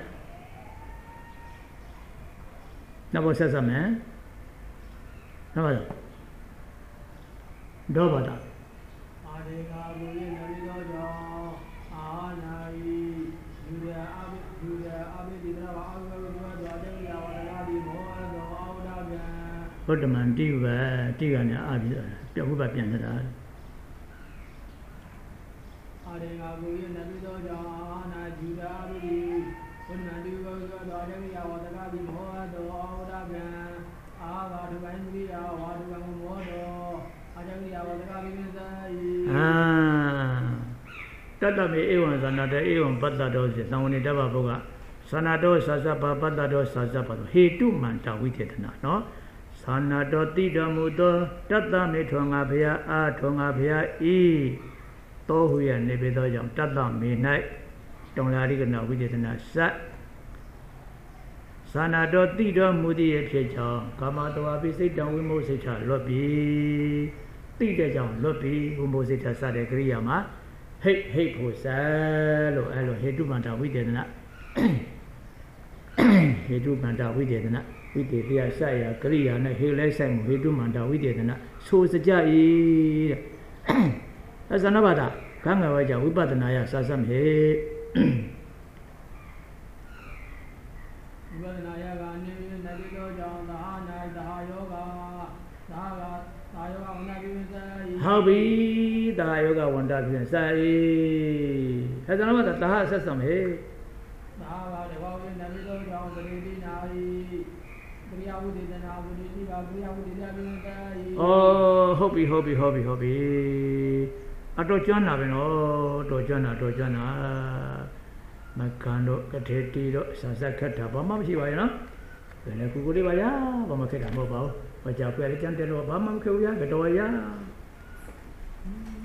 နောက်ဘုဆက်စမယ်နောက်ပါတော့တော့ပါတော့အာဒေကာဘုရေနဝိသောကြောင့်အာနာယီယူရအာဘယူရအာဘဒီနာဝအာဝေဘောသောတေယဝရဂာဒီမောဟသောအာဝဒကံဘုဒ္ဓမံတိဝေတိကညာအာဘိပြဘုပ္ပပြန်နေတာအာဒေကာဘုရေနဝိသောကြောင့်အာနာယူရအာဘဒီဘုဒ္ဓမံတိဝေသောသောတေယဝရဂာဒီမောဟသောအာဝဒကံအာဂါဒုပိုင်းတိယဝါဒုကံမောသောအာဇဂိယဝတကပိပိသာယိအာတတ္တမေဧဝံသနာတေဧဝံပတ္တတောစေသံဝနေတ္တဗဘုကသနာတောသသဗ္ဗပတ္တတောသသဗ္ဗဟေတုမန္တဝိသေသနာနော်သနာတောတိတော်မူသောတတ္တမေထောငါဘုရားအာထောငါဘုရားဤတောဟုရနေပေသောကြောင့်တတ္တမေ၌တုံလာရိကနာဝိသေသနာစသနာတော်တိတော်မူသည့်အဖြစ်ကြောင့်ကာမတဝါပိစိတ်တံဝိမုစိတ်ထလွတ်ပြီတိတဲ့ကြောင့်လွတ်ပြီဝိမုစိတ်ထစတဲ့ကရိယာမှာဟိတ်ဟိတ်ဖို့စလို့အဲလိုဟေတုပန္တဝိတေသနာဟေတုပန္တဝိတေသနာဝိတေတရားစရာကရိယာနဲ့ဟေလဲဆိုင်မှုဟေတုပန္တဝိတေသနာဆိုစကြ၏တဲ့သဇနဘာတာခန်းငယ်ဝဲကြောင့်ဝိပဿနာယစာစမ်းဟေဝိပဿနာယကနေနတိတောကြောင့်သာ၌သာယောဂသာကသာယောဂဝန္တပိစယိဟုတ်ပြီသာယောဂဝန္တပိစယိအဲဒါတော့သာဆက်စံဟေသာကတဘောဝိနတိတောကြောင့်ပရိတိနာယိပရိယဝိသေသနာဝိတိတိကပရိယဝိသေသပိစယိဩဟုတ်ပြီဟုတ်ပြီဟုတ်ပြီဟုတ်ပြီအတော်ကျွမ်းလာပြီနော်တော်ကျွမ်းတာတော်ကျွမ်းတာမကန်တော့ကထေတီတော့ဆာဆက်ခက်တာဘာမှမရှိပါရဲ့နော်ဘယ်နဲ့ကူကူလေးပါရဘာမှခက်တာမဟုတ်ပါဘူးဘာကြောက်ပြလဲကြမ်းတယ်လို့ဘာမှမခက်ဘူးရကတော့ရ